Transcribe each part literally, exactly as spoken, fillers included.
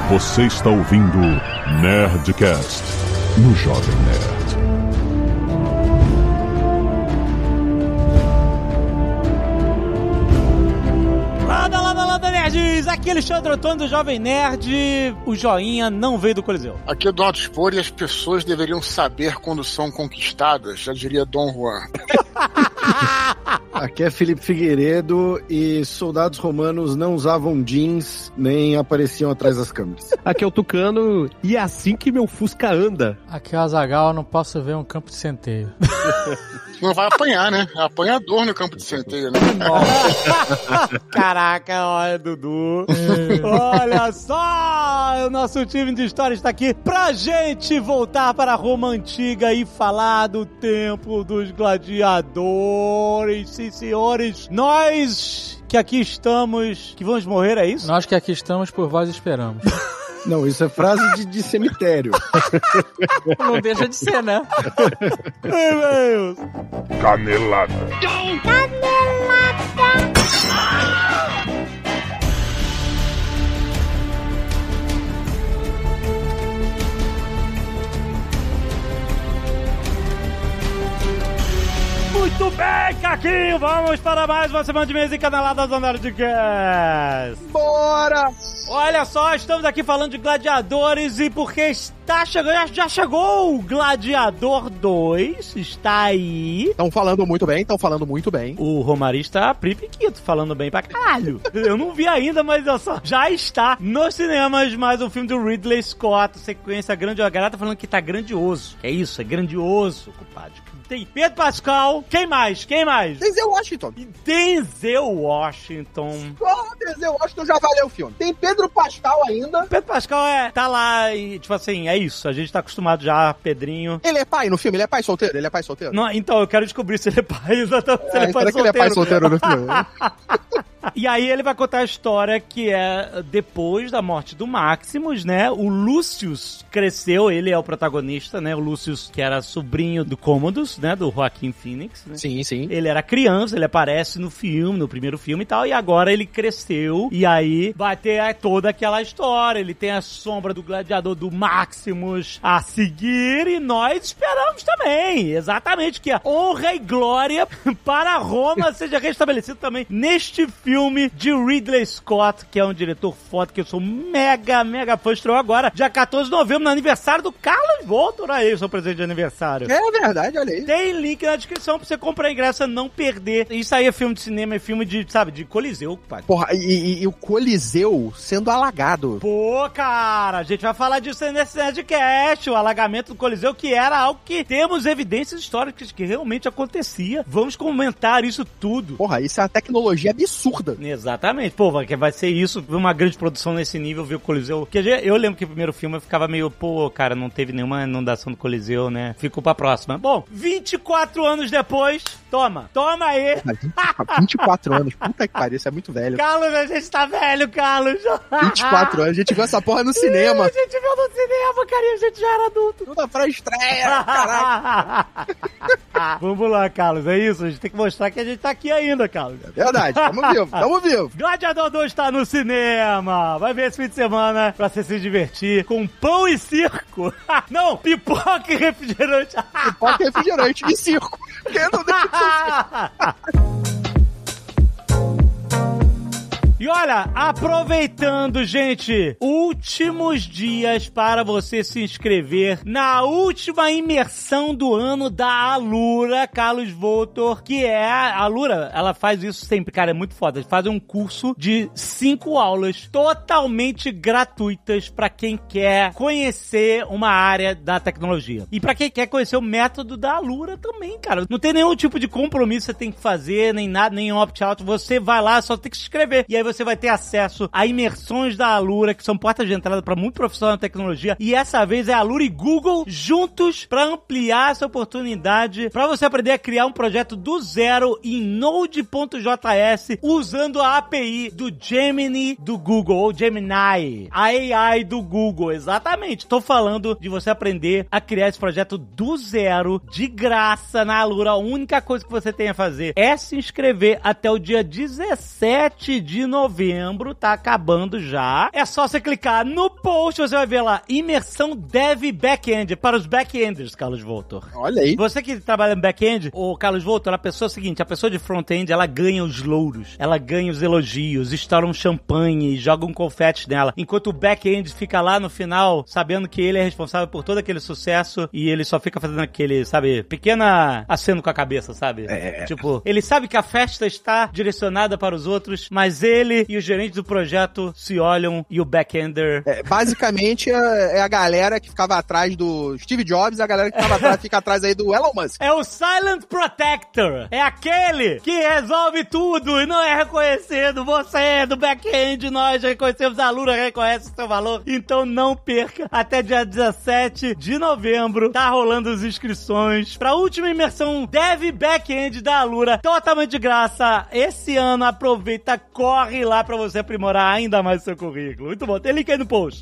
Você está ouvindo Nerdcast no Jovem Nerd. Lada, lada, lada, nerds! Aqui é Alexandre Antônio do Jovem Nerd. O joinha não veio do Coliseu. Aqui é Eduardo Spor e as pessoas deveriam saber quando são conquistadas, já diria Dom Juan. Aqui é Felipe Figueiredo e soldados romanos não usavam jeans nem apareciam atrás das câmeras. Aqui é o Tucano e é assim que meu Fusca anda. Aqui é o Azaghal, não posso ver um campo de centeio. Não vai apanhar, né? É apanhador no campo de centeio, né? Caraca, olha, Dudu. Olha só! O nosso time de história está aqui pra gente voltar para a Roma Antiga e falar do Templo dos Gladiadores. Sim, senhores, nós que aqui estamos, que vamos morrer, é isso? Nós que aqui estamos, por vós esperamos. Não, isso é frase de, de cemitério. Não deixa de ser, né? Meu Deus. Canelada. Canelada. Muito bem, Caquinho, vamos para mais uma semana de mesa e caneladas do Nerdcast. Bora! Olha só, estamos aqui falando de Gladiadores e porque está chegando, já, já chegou o Gladiador dois, está aí. Estão falando muito bem, estão falando muito bem. O Romari está pripiquito, falando bem pra caralho. Eu não vi ainda, mas olha só, já está nos cinemas mais um filme do Ridley Scott, sequência grande, a galera tá falando que tá grandioso. É isso, é grandioso, compadre. Tem Pedro Pascal, quem mais? Quem mais? Denzel Washington. Denzel Washington. Só Denzel Washington já valeu o filme. Tem Pedro Pascal ainda. Pedro Pascal é, tá lá e, tipo assim, é isso. A gente tá acostumado já, Pedrinho. Ele é pai no filme? Ele é pai solteiro? Ele é pai solteiro? Não, então, eu quero descobrir se ele é pai, exatamente. É, se ele é pai será que ele é pai solteiro no filme? E aí ele vai contar a história que é depois da morte do Maximus, né? O Lucius cresceu, ele é o protagonista, né? O Lucius, que era sobrinho do Commodus, né? Do Joaquin Phoenix, né? Sim, sim. Ele era criança, ele aparece no filme, no primeiro filme e tal, e agora ele cresceu, e aí vai ter toda aquela história, ele tem a sombra do gladiador do Maximus a seguir, e nós esperamos também, exatamente, que a honra e glória para Roma seja restabelecida também neste filme de Ridley Scott, que é um diretor foda, que eu sou mega, mega fã, estreou agora, dia quatorze de novembro, no aniversário do Carlos Voltor, aí, seu presente de aniversário. É verdade, olha aí. Tem link na descrição pra você comprar ingresso e não perder. Isso aí é filme de cinema, é filme de, sabe, de Coliseu, pai. Porra, e, e, e o Coliseu sendo alagado. Pô, cara, a gente vai falar disso nesse Nerdcast, o alagamento do Coliseu, que era algo que temos evidências históricas que realmente acontecia. Vamos comentar isso tudo. Porra, isso é uma tecnologia absurda. Exatamente. Pô, vai, vai ser isso, uma grande produção nesse nível, ver o Coliseu. Porque eu lembro que o primeiro filme eu ficava meio, pô, cara, não teve nenhuma inundação do Coliseu, né? Ficou pra próxima. Bom, vinte e quatro anos depois, toma, toma aí. vinte e quatro anos, puta que pariu, isso é muito velho. Carlos, a gente tá velho, Carlos. vinte e quatro anos, a gente viu essa porra no cinema. A gente viu no cinema, cara, e a gente já era adulto. Tudo pra estreia, caralho. Vamos lá, Carlos, é isso, a gente tem que mostrar que a gente tá aqui ainda, Carlos. É verdade, tamo vivo, tamo vivo. Gladiador dois tá no cinema. Vai ver esse fim de semana pra você se divertir com pão e circo. Não, pipoca e refrigerante. Pipoca e refrigerante e circo. Quem não deixa E olha, aproveitando, gente, últimos dias para você se inscrever na última imersão do ano da Alura, Carlos Voltor, que é a Alura, ela faz isso sempre, cara, é muito foda. Eles fazem um curso de cinco aulas totalmente gratuitas para quem quer conhecer uma área da tecnologia. E para quem quer conhecer o método da Alura também, cara. Não tem nenhum tipo de compromisso que você tem que fazer, nem nada, nem opt-out. Você vai lá, só tem que se inscrever. E aí você vai ter acesso a imersões da Alura, que são portas de entrada para muito profissional na tecnologia. E essa vez é a Alura e Google juntos para ampliar essa oportunidade para você aprender a criar um projeto do zero em Node ponto J S usando a A P I do Gemini do Google, ou Gemini, a A I do Google. Exatamente. Estou falando de você aprender a criar esse projeto do zero, de graça, na Alura. A única coisa que você tem a fazer é se inscrever até o dia dezessete de novembro. novembro, tá acabando já. É só você clicar no post, você vai ver lá, imersão Dev Backend, para os backenders, Carlos Voltor. Olha aí. Você que trabalha no back-end, o Carlos Voltor, a pessoa é o seguinte, a pessoa de front-end, ela ganha os louros, ela ganha os elogios, estouram champanhe, jogam confetes nela, enquanto o back-end fica lá no final, sabendo que ele é responsável por todo aquele sucesso e ele só fica fazendo aquele, sabe, pequena aceno com a cabeça, sabe? É. Tipo, ele sabe que a festa está direcionada para os outros, mas ele e os gerentes do projeto se olham e o back-ender... É, basicamente, é, é a galera que ficava atrás do Steve Jobs, a galera que ficava atrás, fica atrás aí do Elon Musk. É o Silent Protector. É aquele que resolve tudo e não é reconhecido. Você é do back-end, nós reconhecemos, a Lura reconhece o seu valor. Então não perca. Até dia dezessete de novembro tá rolando as inscrições pra última imersão Dev Back-end da Alura. Totalmente de graça. Esse ano, aproveita, corre lá pra você aprimorar ainda mais o seu currículo. Muito bom. Tem link aí no post.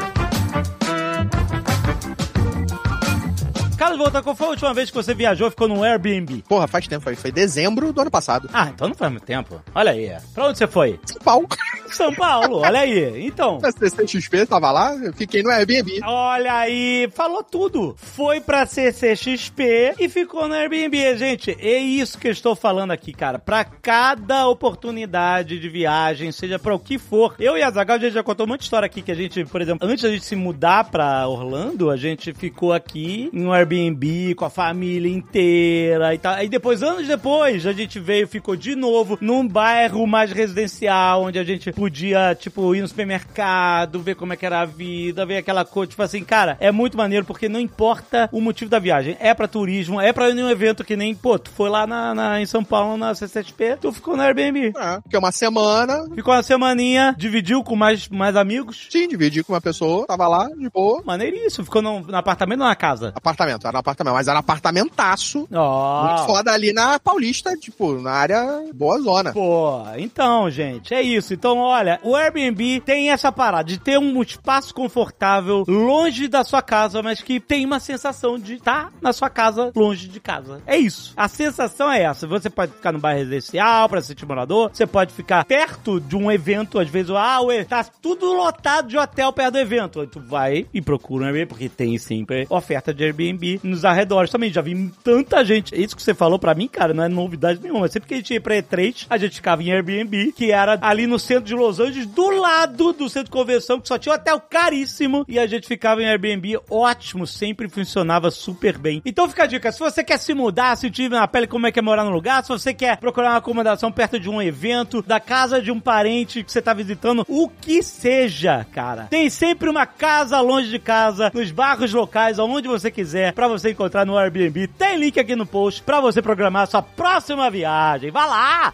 Carlos Volta, qual foi a última vez que você viajou e ficou num Airbnb? Porra, faz tempo, foi, foi dezembro do ano passado. Ah, então não faz muito tempo. Olha aí. Pra onde você foi? São Paulo. São Paulo, olha aí. Então... A C C X P tava lá, eu fiquei no Airbnb. Olha aí, falou tudo. Foi pra C C X P e ficou no Airbnb. Gente, é isso que eu estou falando aqui, cara. Pra cada oportunidade de viagem, seja pra o que for. Eu e a Azaghal, a gente já contou muita história aqui que a gente, por exemplo, antes da gente se mudar pra Orlando, a gente ficou aqui em um Airbnb com a família inteira e tal. Aí depois, anos depois, a gente veio, ficou de novo num bairro mais residencial, onde a gente podia, tipo, ir no supermercado, ver como é que era a vida, ver aquela coisa, tipo assim, cara, é muito maneiro, porque não importa o motivo da viagem, é pra turismo, é pra ir num evento que nem, pô, tu foi lá na, na, em São Paulo, na C C X P, tu ficou no Airbnb. É, porque uma semana... Ficou uma semaninha, dividiu com mais, mais amigos? Sim, dividi com uma pessoa, tava lá, de boa. Maneiríssimo, ficou no, no apartamento ou na casa? Apartamento, era no apartamento, mas era um apartamentaço, ó, muito foda ali na Paulista, tipo, na área boa zona. Pô, então, gente, é isso, então, olha, o Airbnb tem essa parada de ter um espaço confortável longe da sua casa, mas que tem uma sensação de estar na sua casa, longe de casa. É isso. A sensação é essa. Você pode ficar no bairro residencial pra ser morador, você pode ficar perto de um evento, às vezes, ah, ué, tá tudo lotado de hotel perto do evento. Aí tu vai e procura um Airbnb, porque tem sempre oferta de Airbnb nos arredores também. Já vi tanta gente. Isso que você falou pra mim, cara, não é novidade nenhuma. Sempre que a gente ia pra E três, a gente ficava em Airbnb, que era ali no centro de Los Angeles, do lado do centro de convenção, que só tinha um hotel caríssimo, e a gente ficava em Airbnb, ótimo, sempre funcionava super bem. Então fica a dica, se você quer se mudar, sentir na pele como é que é morar no lugar, se você quer procurar uma acomodação perto de um evento, da casa de um parente que você tá visitando, o que seja, cara, tem sempre uma casa longe de casa, nos bairros locais, aonde você quiser, pra você encontrar no Airbnb. Tem link aqui no post pra você programar a sua próxima viagem. Vá lá!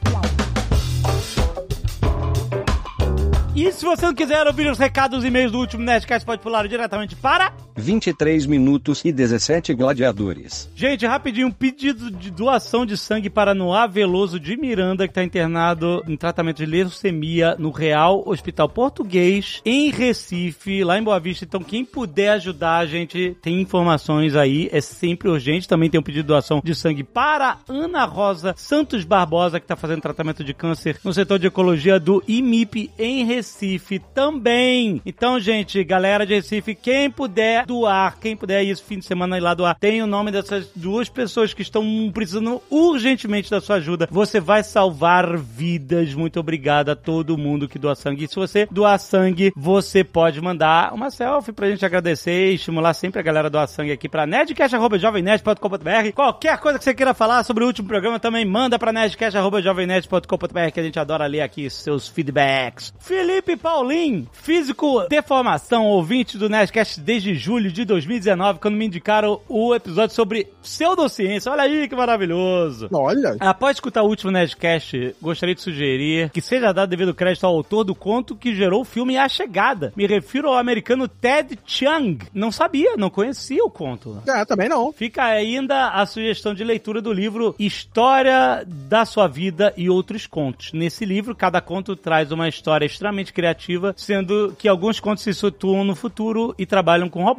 E se você não quiser ouvir os recados e e-mails do último Nerdcast, pode pular diretamente para... vinte e três minutos e dezessete gladiadores. Gente, rapidinho, um pedido de doação de sangue para Noah Veloso de Miranda, que está internado em tratamento de leucemia no Real Hospital Português, em Recife, lá em Boa Vista. Então, quem puder ajudar a gente, tem informações aí, é sempre urgente. Também tem um pedido de doação de sangue para Ana Rosa Santos Barbosa, que está fazendo tratamento de câncer no setor de ecologia do I M I P em Recife. Recife também. Então, gente, galera de Recife, quem puder doar, quem puder ir esse fim de semana ir lá doar, tem o nome dessas duas pessoas que estão precisando urgentemente da sua ajuda. Você vai salvar vidas. Muito obrigado a todo mundo que doa sangue. E se você doar sangue, você pode mandar uma selfie pra gente agradecer e estimular sempre a galera a doar sangue aqui pra nerdcast arroba jovem nerd ponto com ponto b r. Qualquer coisa que você queira falar sobre o último programa também manda pra nerdcast arroba jovem nerd ponto com ponto b r, que a gente adora ler aqui seus feedbacks. Felipe Paulin, físico de formação, ouvinte do Nerdcast desde julho de dois mil e dezenove, quando me indicaram o episódio sobre pseudociência. Olha aí que maravilhoso. Olha. Após escutar o último Nerdcast, gostaria de sugerir que seja dado devido crédito ao autor do conto que gerou o filme A Chegada. Me refiro ao americano Ted Chiang. Não sabia, não conhecia o conto. É, também não. Fica ainda a sugestão de leitura do livro História da Sua Vida e Outros Contos. Nesse livro, cada conto traz uma história extremamente criativa, sendo que alguns contos se situam no futuro e trabalham com robôs.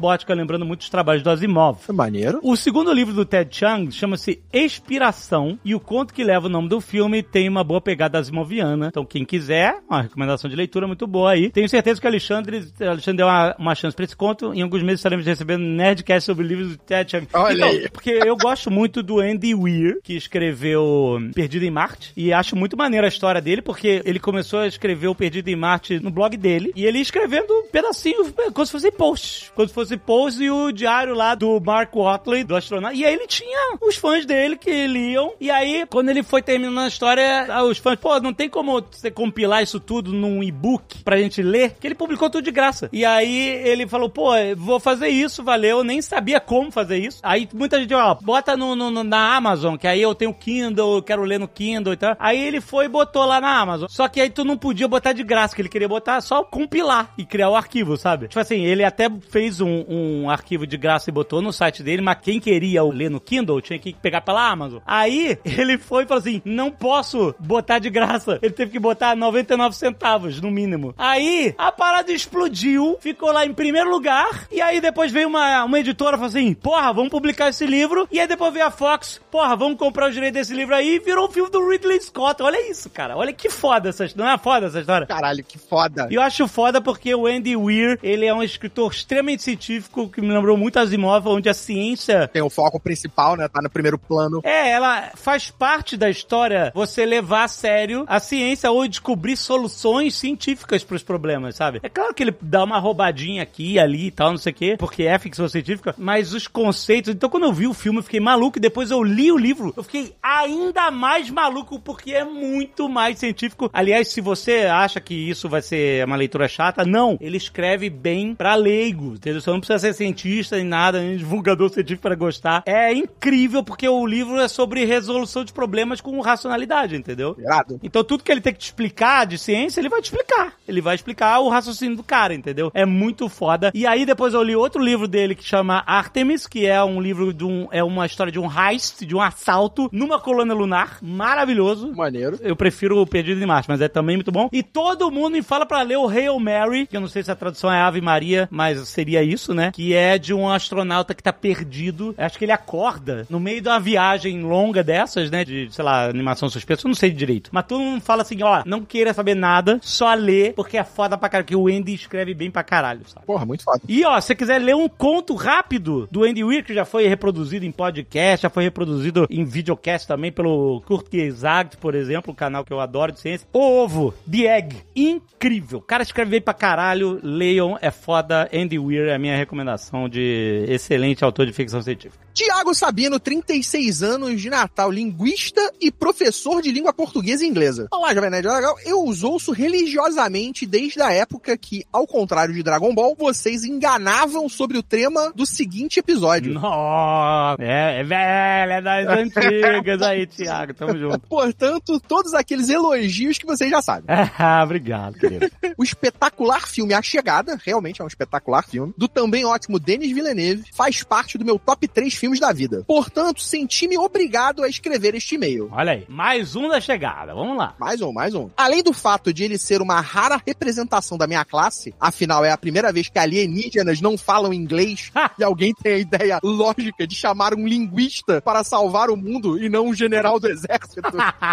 robótica, lembrando muito os trabalhos do Asimov. Foi maneiro. O segundo livro do Ted Chiang chama-se Expiração, e o conto que leva o nome do filme tem uma boa pegada asimoviana. Então, quem quiser, uma recomendação de leitura muito boa aí. Tenho certeza que o Alexandre, Alexandre deu uma, uma chance pra esse conto. Em alguns meses estaremos recebendo Nerdcast sobre livros do Ted Chiang. Olha então, aí. porque eu gosto muito do Andy Weir, que escreveu Perdido em Marte, e acho muito maneira a história dele, porque ele começou a escrever o Perdido em Marte no blog dele, e ele ia escrevendo pedacinhos, como se fossem posts. Como se fosse posts e o diário lá do Mark Watley, do astronauta. E aí ele tinha os fãs dele que liam, e aí, quando ele foi terminando a história, os fãs, pô, não tem como você compilar isso tudo num e-book pra gente ler, que ele publicou tudo de graça. E aí ele falou, pô, vou fazer isso, valeu, nem sabia como fazer isso. Aí muita gente, ó, bota no, no, na Amazon, que aí eu tenho Kindle, eu quero ler no Kindle e tal. Aí ele foi e botou lá na Amazon. Só que aí tu não podia botar de graça, que ele queria botar só compilar e criar o arquivo, sabe? Tipo assim, ele até fez um, um arquivo de graça e botou no site dele, mas quem queria ler no Kindle tinha que pegar pela Amazon. Aí ele foi e falou assim, não posso botar de graça. Ele teve que botar noventa e nove centavos, no mínimo. Aí a parada explodiu, ficou lá em primeiro lugar, e aí depois veio uma, uma editora e falou assim, porra, vamos publicar esse livro, e aí depois veio a Fox, porra, vamos comprar o direito desse livro aí, e virou um filme do Ridley Scott. Olha isso, cara. Olha que foda essa história. Não é foda essa história? Caralho, que foda. E eu acho foda porque o Andy Weir, ele é um escritor extremamente científico, que me lembrou muito Asimov, onde a ciência... Tem o foco principal, né? Tá no primeiro plano. É, ela faz parte da história você levar a sério a ciência ou descobrir soluções científicas pros problemas, sabe? É claro que ele dá uma roubadinha aqui, ali e tal, não sei o quê, porque é ficção científica, mas os conceitos... Então, quando eu vi o filme, eu fiquei maluco, e depois eu li o livro, eu fiquei ainda mais maluco, porque é muito mais científico. Aliás, se você acha que isso vai ser uma leitura chata, não. Ele escreve bem pra leigo, entendeu? Você não precisa ser cientista nem nada, nem divulgador científico pra gostar. É incrível, porque o livro é sobre resolução de problemas com racionalidade, entendeu? Irado. Então, tudo que ele tem que te explicar de ciência, ele vai te explicar. Ele vai explicar o raciocínio do cara, entendeu? É muito foda. E aí, depois eu li outro livro dele que chama Artemis, que é um livro de um... É uma história de um heist, de um assalto numa colônia lunar. Maravilhoso. Maneiro. Eu prefiro o Perdido em Marte, mas é também muito bom. E todo mundo me fala pra ler o Hail Mary, que eu não sei se a tradução é Ave Maria, mas seria isso, né? Que é de um astronauta que tá perdido. Acho que ele acorda no meio de uma viagem longa dessas, né? De, sei lá, animação suspensa, eu não sei direito. Mas todo mundo fala assim, ó, não queira saber nada, só lê, porque é foda pra caralho, que o Andy escreve bem pra caralho, sabe? Porra, muito foda. E ó, se você quiser ler um conto rápido do Andy Weir, que já foi reproduzido em podcast, já foi reproduzido em videocast também pelo Kurt Gesagt, por exemplo, um canal que eu adoro de ciência. O Ovo, The Egg, incrível. O cara escreve bem pra caralho, leiam, é foda. Andy Weir é a minha recomendação de excelente autor de ficção científica. Tiago Sabino, trinta e seis anos, de Natal, linguista e professor de língua portuguesa e inglesa. Olá, Jovem Nerd Legal. Eu os ouço religiosamente desde a época que, ao contrário de Dragon Ball, vocês enganavam sobre o tema do seguinte episódio. Nossa, é, é velho, é das antigas aí, Tiago, tamo junto. Portanto, todos aqueles elogios que vocês já sabem. Ah, obrigado, querido. O espetacular filme A Chegada, realmente é um espetacular filme, do também ótimo Denis Villeneuve, faz parte do meu top três filmes da vida. Portanto, senti-me obrigado a escrever este e-mail. Olha aí, mais um da Chegada, vamos lá. Mais um, mais um. Além do fato de ele ser uma rara representação da minha classe, afinal é a primeira vez que alienígenas não falam inglês e alguém tem a ideia lógica de chamar um linguista para salvar o mundo e não um general do exército.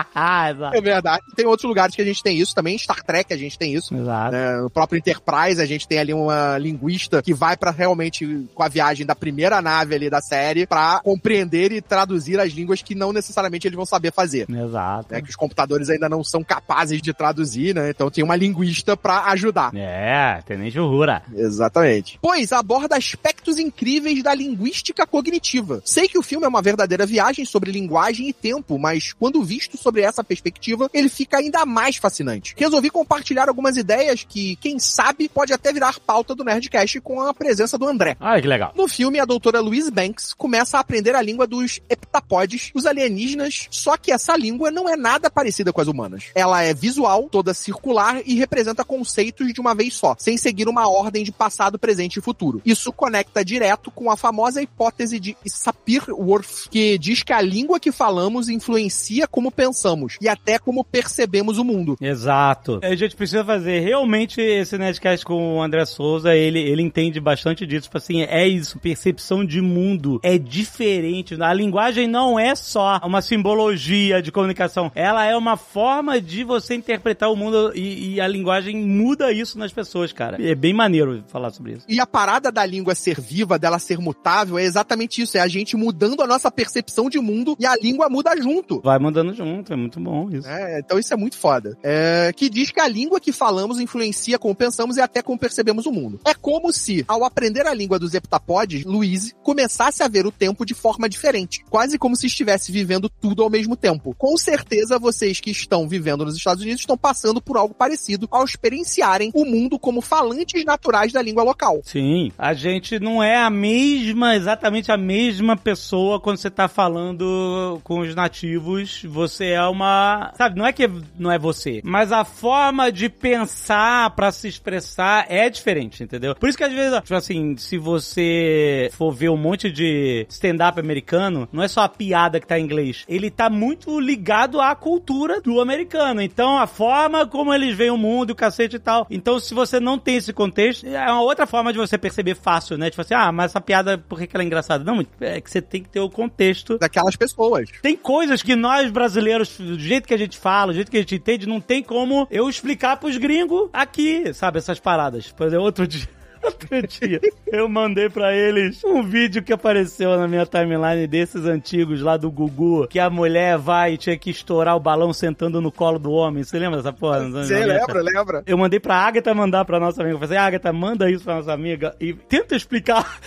É verdade. Tem outros lugares que a gente tem isso também, Star Trek a gente tem isso. Exato. É, no próprio Enterprise a gente tem ali uma linguista que vai pra realmente, com a viagem da primeira nave ali da série, pra compreender e traduzir as línguas que não necessariamente eles vão saber fazer. Exato. É que os computadores ainda não são capazes de traduzir, né? Então tem uma linguista pra ajudar. É, Tenente Uhura. Exatamente. Pois aborda aspectos incríveis da linguística cognitiva. Sei que o filme é uma verdadeira viagem sobre linguagem e tempo, mas quando visto sobre essa perspectiva, ele fica ainda mais fascinante. Resolvi compartilhar algumas ideias que, quem sabe, pode até virar pauta do Nerdcast com a presença do André. Ai, que legal. No filme, a doutora Louise Banks começa a aprender a língua dos heptapodes, os alienígenas, só que essa língua não é nada parecida com as humanas. Ela é visual, toda circular e representa conceitos de uma vez só, sem seguir uma ordem de passado, presente e futuro. Isso conecta direto com a famosa hipótese de Sapir-Whorf, que diz que a língua que falamos influencia como pensamos e até como percebemos o mundo. Exato. A gente precisa fazer realmente esse Nerdcast com o André Souza, ele, ele entende bastante bastante disso. Tipo assim, é isso, percepção de mundo é diferente. A linguagem não é só uma simbologia de comunicação, ela é uma forma de você interpretar o mundo e, e a linguagem muda isso nas pessoas, cara. É bem maneiro falar sobre isso. E a parada da língua ser viva, dela ser mutável, é exatamente isso, é a gente mudando a nossa percepção de mundo e a língua muda junto. Vai mudando junto, é muito bom isso. É, então isso é muito foda. É, que diz que a língua que falamos influencia como pensamos e até como percebemos o mundo. É como se, ao aprender a língua dos heptapodes, Louise começasse a ver o tempo de forma diferente. Quase como se estivesse vivendo tudo ao mesmo tempo. Com certeza, vocês que estão vivendo nos Estados Unidos estão passando por algo parecido ao experienciarem o mundo como falantes naturais da língua local. Sim, a gente não é a mesma, exatamente a mesma pessoa quando você tá falando com os nativos. Você é uma... Sabe, não é que não é você, mas a forma de pensar pra se expressar é diferente, entendeu? Por isso que às vezes, tipo assim, se você for ver um monte de stand-up americano, não é só a piada que tá em inglês. Ele tá muito ligado à cultura do americano. Então, a forma como eles veem o mundo, o cacete e tal. Então, se você não tem esse contexto, é uma outra forma de você perceber fácil, né? Tipo assim, ah, mas essa piada, por que que ela é engraçada? Não, é que você tem que ter o contexto daquelas pessoas. Tem coisas que nós brasileiros, do jeito que a gente fala, do jeito que a gente entende, não tem como eu explicar pros gringos aqui, sabe? Essas paradas. Por exemplo, outro dia... Outro dia, eu mandei pra eles um vídeo que apareceu na minha timeline desses antigos lá do Gugu, que a mulher vai e tinha que estourar o balão sentando no colo do homem. Você lembra dessa porra? Você lembra, lembra. Eu mandei pra Agatha mandar pra nossa amiga. Eu falei, Agatha, manda isso pra nossa amiga e tenta explicar.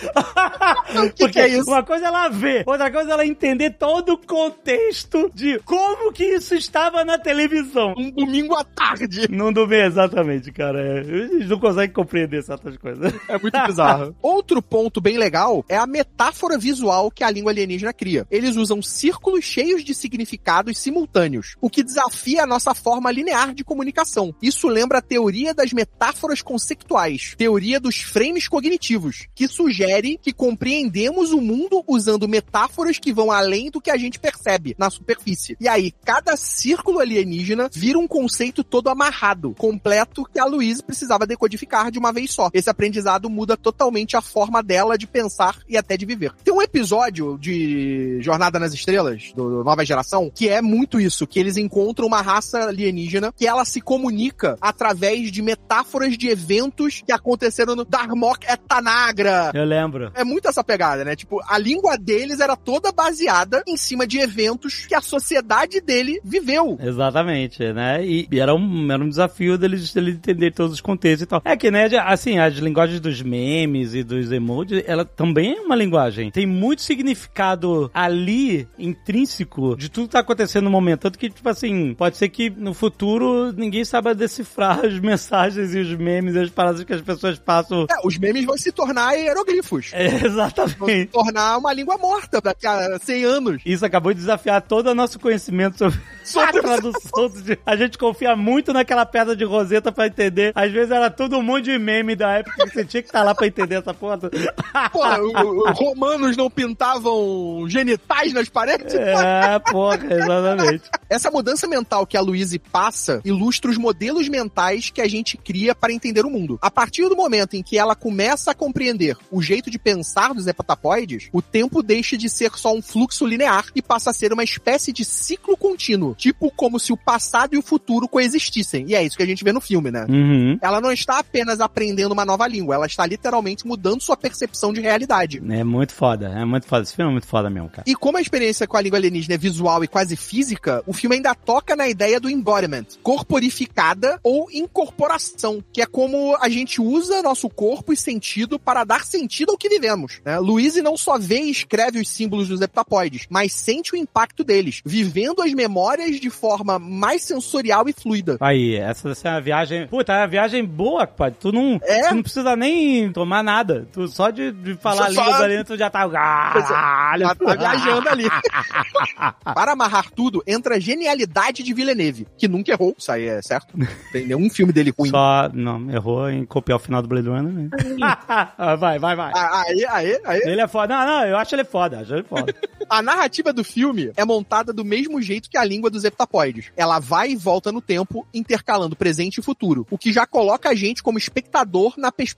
O que, que é isso? Uma coisa é ela ver, outra coisa é ela entender todo o contexto de como que isso estava na televisão. Um domingo à tarde. Num domingo, exatamente, cara. É, eles não conseguem compreender certas coisas. É muito bizarro. Outro ponto bem legal é a metáfora visual que a língua alienígena cria. Eles usam círculos cheios de significados simultâneos, o que desafia a nossa forma linear de comunicação. Isso lembra a teoria das metáforas conceituais, teoria dos frames cognitivos, que sugere que compreendemos o mundo usando metáforas que vão além do que a gente percebe na superfície. E aí, cada círculo alienígena vira um conceito todo amarrado, completo, que a Louise precisava decodificar de uma vez só. Esse aprendizado muda totalmente a forma dela de pensar e até de viver. Tem um episódio de Jornada nas Estrelas, do Nova Geração, que é muito isso, que eles encontram uma raça alienígena que ela se comunica através de metáforas de eventos que aconteceram no Darmok Etanagra. Eu lembro. É muito essa pegada, né? Tipo, a língua deles era toda baseada em cima de eventos que a sociedade dele viveu. Exatamente, né? E, e era, um, era um desafio deles, deles entender todos os contextos e tal. É que, né, assim, as linguagens dos memes e dos emojis, ela também é uma linguagem. Tem muito significado ali, intrínseco, de tudo que tá acontecendo no momento. Tanto que, tipo assim, pode ser que no futuro ninguém saiba decifrar as mensagens e os memes e as paradas que as pessoas passam. É, os memes vão se tornar hieroglifos. É, exatamente. Vão se tornar uma língua morta daqui a cem anos. Isso acabou de desafiar todo o nosso conhecimento sobre, sobre a tradução. A gente confia muito naquela pedra de Rosetta pra entender. Às vezes era todo um monte de meme da época que você tinha que estar lá pra entender essa porra. Porra, os romanos não pintavam genitais nas paredes? É, porra, exatamente. Essa mudança mental que a Louise passa ilustra os modelos mentais que a gente cria para entender o mundo. A partir do momento em que ela começa a compreender o jeito de pensar dos heptapoides, o tempo deixa de ser só um fluxo linear e passa a ser uma espécie de ciclo contínuo, tipo como se o passado e o futuro coexistissem. E é isso que a gente vê no filme, né? Uhum. Ela não está apenas aprendendo uma nova língua, ela está literalmente mudando sua percepção de realidade. É muito foda, é muito foda. Esse filme é muito foda mesmo, cara. E como a experiência com a língua alienígena é visual e quase física, o filme ainda toca na ideia do embodiment, corporificada ou incorporação, que é como a gente usa nosso corpo e sentido para dar sentido ao que vivemos, né? Louise não só vê e escreve os símbolos dos heptapoides, mas sente o impacto deles, vivendo as memórias de forma mais sensorial e fluida. Aí, essa, essa é uma viagem... Puta, é uma viagem boa, pai. Tu não, é? tu não precisa nem tomar nada. Tu só de, de falar Só- línguas ali, tu já tá... Caralho, Ela tá viajando ali. Para amarrar tudo, entra a genialidade de Villeneuve, que nunca errou, isso aí é certo. Não tem nenhum filme dele ruim. Só, não, errou em copiar o final do Blade Runner. Né? vai, vai, vai. Ah, Aí, aí, aí. Ele é foda. Não, não, eu acho ele foda, acho ele foda. A narrativa do filme é montada do mesmo jeito que a língua dos heptapoides. Ela vai e volta no tempo, intercalando presente e futuro, o que já coloca a gente como espectador na perspectiva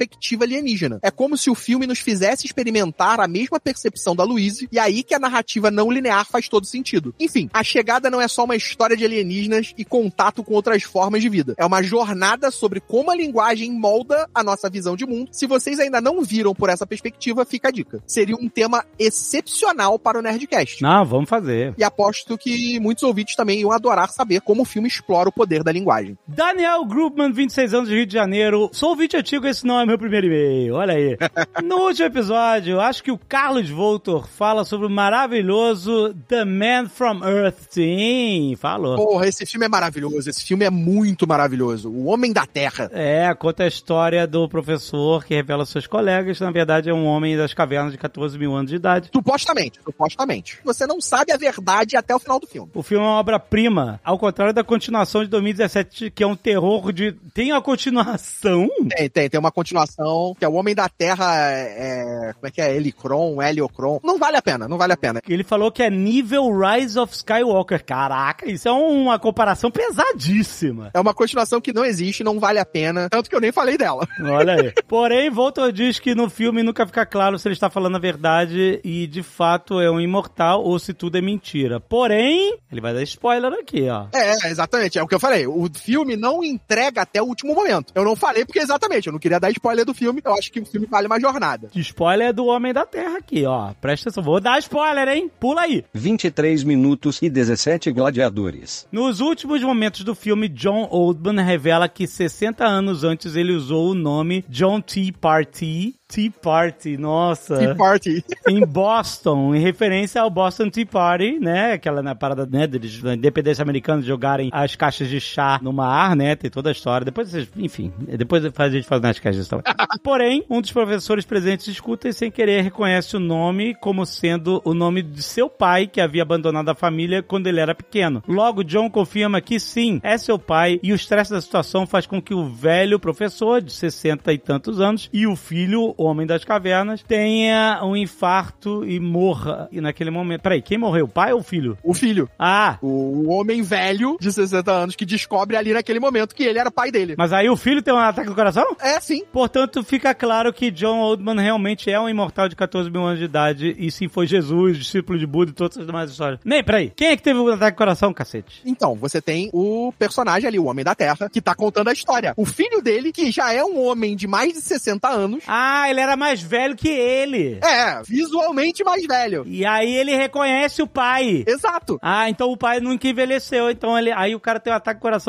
perspectiva alienígena. É como se o filme nos fizesse experimentar a mesma percepção da Louise, e aí que a narrativa não linear faz todo sentido. Enfim, A Chegada não é só uma história de alienígenas e contato com outras formas de vida. É uma jornada sobre como a linguagem molda a nossa visão de mundo. Se vocês ainda não viram por essa perspectiva, fica a dica. Seria um tema excepcional para o Nerdcast. Não, vamos fazer. E aposto que muitos ouvintes também iam adorar saber como o filme explora o poder da linguagem. Daniel Grubman, vinte e seis anos, Rio de Janeiro. Sou ouvinte antigo, esse não é meu primeiro e-mail. Olha aí. No último episódio, acho que o Carlos Voltor fala sobre o maravilhoso The Man from Earth. Sim, falou. Porra, esse filme é maravilhoso. Esse filme é muito maravilhoso. O Homem da Terra. É, conta a história do professor que revela aos seus colegas que, na verdade, é um homem das cavernas de catorze mil anos de idade. Supostamente, supostamente. Você não sabe a verdade até o final do filme. O filme é uma obra-prima, ao contrário da continuação de dois mil e dezessete, que é um terror de... Tem uma continuação? Tem, tem. Tem uma continuação, que é o Homem da Terra, é... Como é que é? Helicron, Heliocron. Não vale a pena, não vale a pena. Ele falou que é nível Rise of Skywalker. Caraca, isso é uma comparação pesadíssima. É uma continuação que não existe, não vale a pena, tanto que eu nem falei dela. Olha aí. Porém, Voltor diz que no filme nunca fica claro se ele está falando a verdade e, de fato, é um imortal ou se tudo é mentira. Porém, ele vai dar spoiler aqui, ó. É, exatamente. É o que eu falei. O filme não entrega até o último momento. Eu não falei porque, exatamente, eu não queria dar spoiler do filme. Eu acho que o filme vale uma jornada. Spoiler é do Homem da Terra aqui, ó. Presta atenção. Vou dar spoiler, hein? Pula aí. vinte e três minutos e dezessete gladiadores. Nos últimos momentos do filme, John Oldman revela que sessenta anos antes ele usou o nome John Tea Party. Tea Party, nossa. Tea Party. Em Boston, em referência ao Boston Tea Party, né? Aquela na parada, né, deles, da independência americana, de jogarem as caixas de chá no mar, né? Tem toda a história. Depois, vocês, enfim, depois a gente faz nas caixas também. Porém, um dos professores presentes escuta e sem querer reconhece o nome como sendo o nome de seu pai, que havia abandonado a família quando ele era pequeno. Logo, John confirma que sim, é seu pai, e o estresse da situação faz com que o velho professor, de sessenta e tantos anos, e o filho, o Homem das Cavernas, tenha um infarto e morra. E naquele momento... Peraí, quem morreu? O pai ou o filho? O filho. Ah! O homem velho de sessenta anos que descobre ali naquele momento que ele era pai dele. Mas aí o filho tem um ataque no coração? É, sim. Portanto, fica claro que John Oldman realmente é um imortal de catorze mil anos de idade e sim foi Jesus, discípulo de Buda e todas as demais histórias. Nem, peraí. Quem é que teve um ataque no coração, cacete? Então, você tem o personagem ali, o Homem da Terra, que tá contando a história. O filho dele, que já é um homem de mais de sessenta anos. Ah, ele era mais velho que ele. É, visualmente mais velho. E aí ele reconhece o pai. Exato. Ah, então o pai nunca envelheceu. Então ele, aí o cara tem um ataque no coração.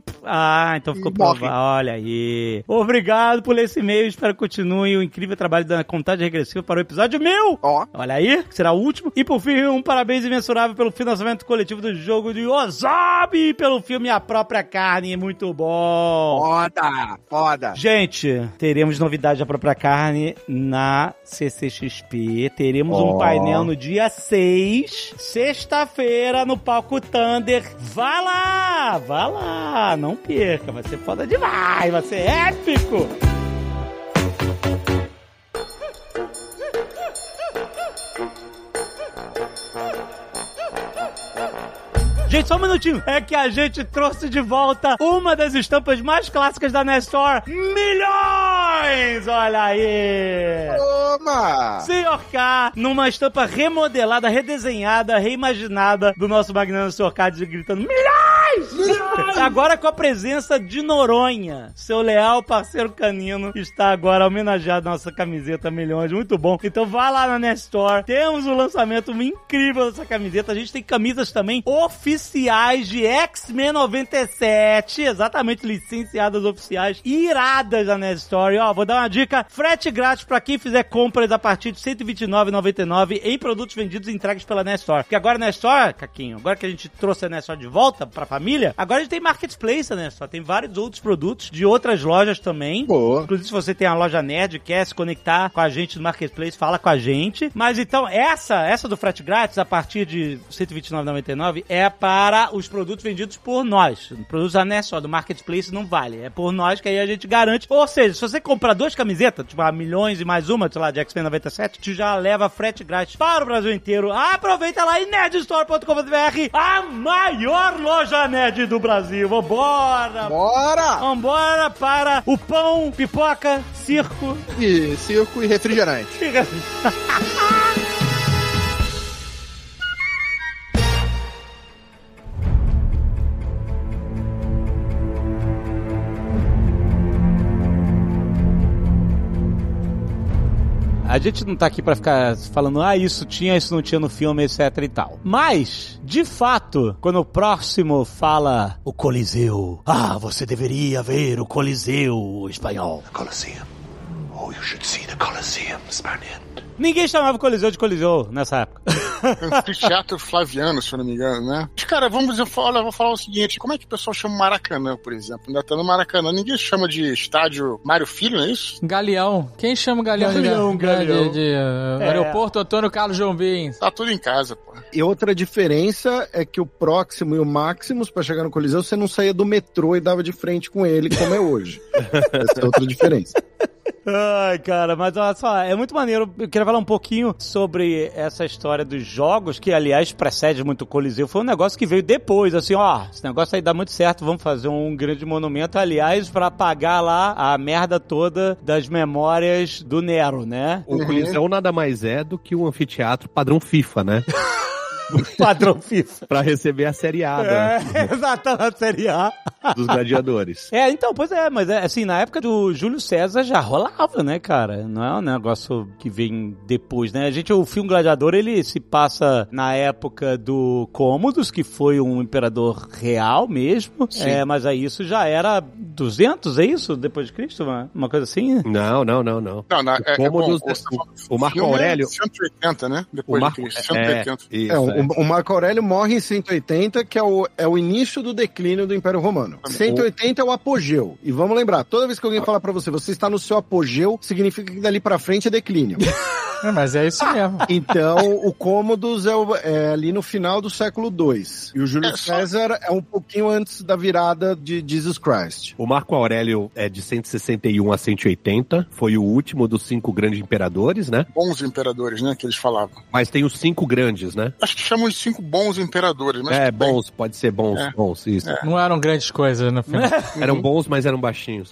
Ah, então ficou provado. Olha aí. Obrigado por ler esse e-mail. Espero que continue o incrível trabalho da contagem regressiva para o episódio mil. Ó. Olha aí, que será o último. E por fim, um parabéns imensurável pelo financiamento coletivo do jogo de Ozob e pelo filme A Própria Carne. Muito bom. Foda, foda. Gente, teremos novidade da Própria Carne na C C X P. Teremos oh. um painel no dia seis, sexta-feira, no palco Thunder. Vá lá, vá lá, não perca, vai ser foda demais, vai ser épico. Gente, só um minutinho. É que a gente trouxe de volta uma das estampas mais clássicas da Nestor. Milhões! Olha aí! Toma! senhor K, numa estampa remodelada, redesenhada, reimaginada do nosso magnânimo senhor K, gritando milhões! Milhões! Agora com a presença de Noronha. Seu leal parceiro canino está agora homenageado na nossa camiseta Milhões. Muito bom. Então vá lá na Nestor. Temos um lançamento incrível dessa camiseta. A gente tem camisas também oficiais oficiais de X-Men noventa e sete, exatamente, licenciadas oficiais, iradas da Nerd Store. Ó, vou dar uma dica, frete grátis pra quem fizer compras a partir de cento e vinte e nove reais e noventa e nove centavos em produtos vendidos e entregues pela Nerd Store. Porque agora a Nerd Store, Caquinho, agora que a gente trouxe a Nerd Store de volta pra família, agora a gente tem Marketplace na Nerd Store, tem vários outros produtos de outras lojas também. Boa. Inclusive, se você tem a loja Nerd, quer se conectar com a gente no Marketplace, fala com a gente. Mas então, essa, essa do frete grátis, a partir de cento e vinte e nove reais e noventa e nove centavos, é para os produtos vendidos por nós. Produtos da Nerd Store, do Marketplace não vale. É por nós que aí a gente garante. Ou seja, se você comprar duas camisetas, tipo a Milhões e mais uma, sei lá, de X-Men noventa e sete, tu já leva frete grátis para o Brasil inteiro. Aproveita lá em nerd store ponto com ponto b r, a maior loja nerd do Brasil, vambora! Bora! Vambora para o pão, pipoca, circo e circo e refrigerante. A gente não tá aqui pra ficar falando, ah, isso tinha, isso não tinha no filme, etc e tal. Mas, de fato, quando o próximo fala o Coliseu, ah, você deveria ver o Coliseu espanhol. Colosseum. Oh, you should see the Colosseum, Spaniard. Ninguém chamava o Coliseu de Coliseu nessa época. Um teatro Flaviano, se eu não me engano, né? Mas, cara, vamos dizer, olha, eu vou falar o seguinte, como é que o pessoal chama Maracanã, por exemplo? Ainda tá no Maracanã, ninguém chama de estádio Mário Filho, não é isso? Galeão. Quem chama Galeão? Galeão, de, Galeão. De, de, de uh, é. Aeroporto Antônio Carlos Jobim. Tá tudo em casa, pô. E outra diferença é que o Próximo e o Maximus, pra chegar no Coliseu, você não saía do metrô e dava de frente com ele, como é hoje. Essa é outra diferença. Ai, cara, mas olha só, é muito maneiro. Eu queria falar um pouquinho sobre essa história dos jogos, que, aliás, precede muito o Coliseu. Foi um negócio que veio depois, assim, ó, esse negócio aí dá muito certo, vamos fazer um grande monumento, aliás, pra apagar lá a merda toda das memórias do Nero, né? O Coliseu nada mais é do que um anfiteatro padrão FIFA, né? Padrão FIFA. Pra receber a Série A, né? É, exato, a Série A. Dos gladiadores. É, então, pois é, mas é, assim, na época do Júlio César já rolava, né, cara? Não é um negócio que vem depois, né? A gente, o filme Gladiador, ele se passa na época do Cômodos, que foi um imperador real mesmo. Sim. É, mas aí isso já era duzentos, é isso? Depois de Cristo? Uma, uma coisa assim? Não, não, não, não. Não, não, é, Cômodos, é bom, o, o Marco Aurélio... É cento e oitenta, né? Depois o Marco, de Cristo, cento e oitenta. É, isso, é, é. O, o Marco Aurélio morre em cento e oitenta, que é o, é o início do declínio do Império Romano. cento e oitenta é o apogeu. E vamos lembrar, toda vez que alguém fala pra você, você está no seu apogeu, significa que dali pra frente é declínio. É, mas é isso mesmo. Então, o Cômodos é, o, é ali no final do século dois. E o Júlio é só... César é um pouquinho antes da virada de Jesus Christ. O Marco Aurélio é de cento e sessenta e um a cento e oitenta. Foi o último dos cinco grandes imperadores, né? Bons imperadores, né? Que eles falavam. Mas tem os cinco grandes, né? Acho que chamam de cinco bons imperadores. Mas é, bons. Bem. Pode ser bons. É. Bons, isso. É. Não eram grandes coisas no final. Eram bons, mas eram baixinhos.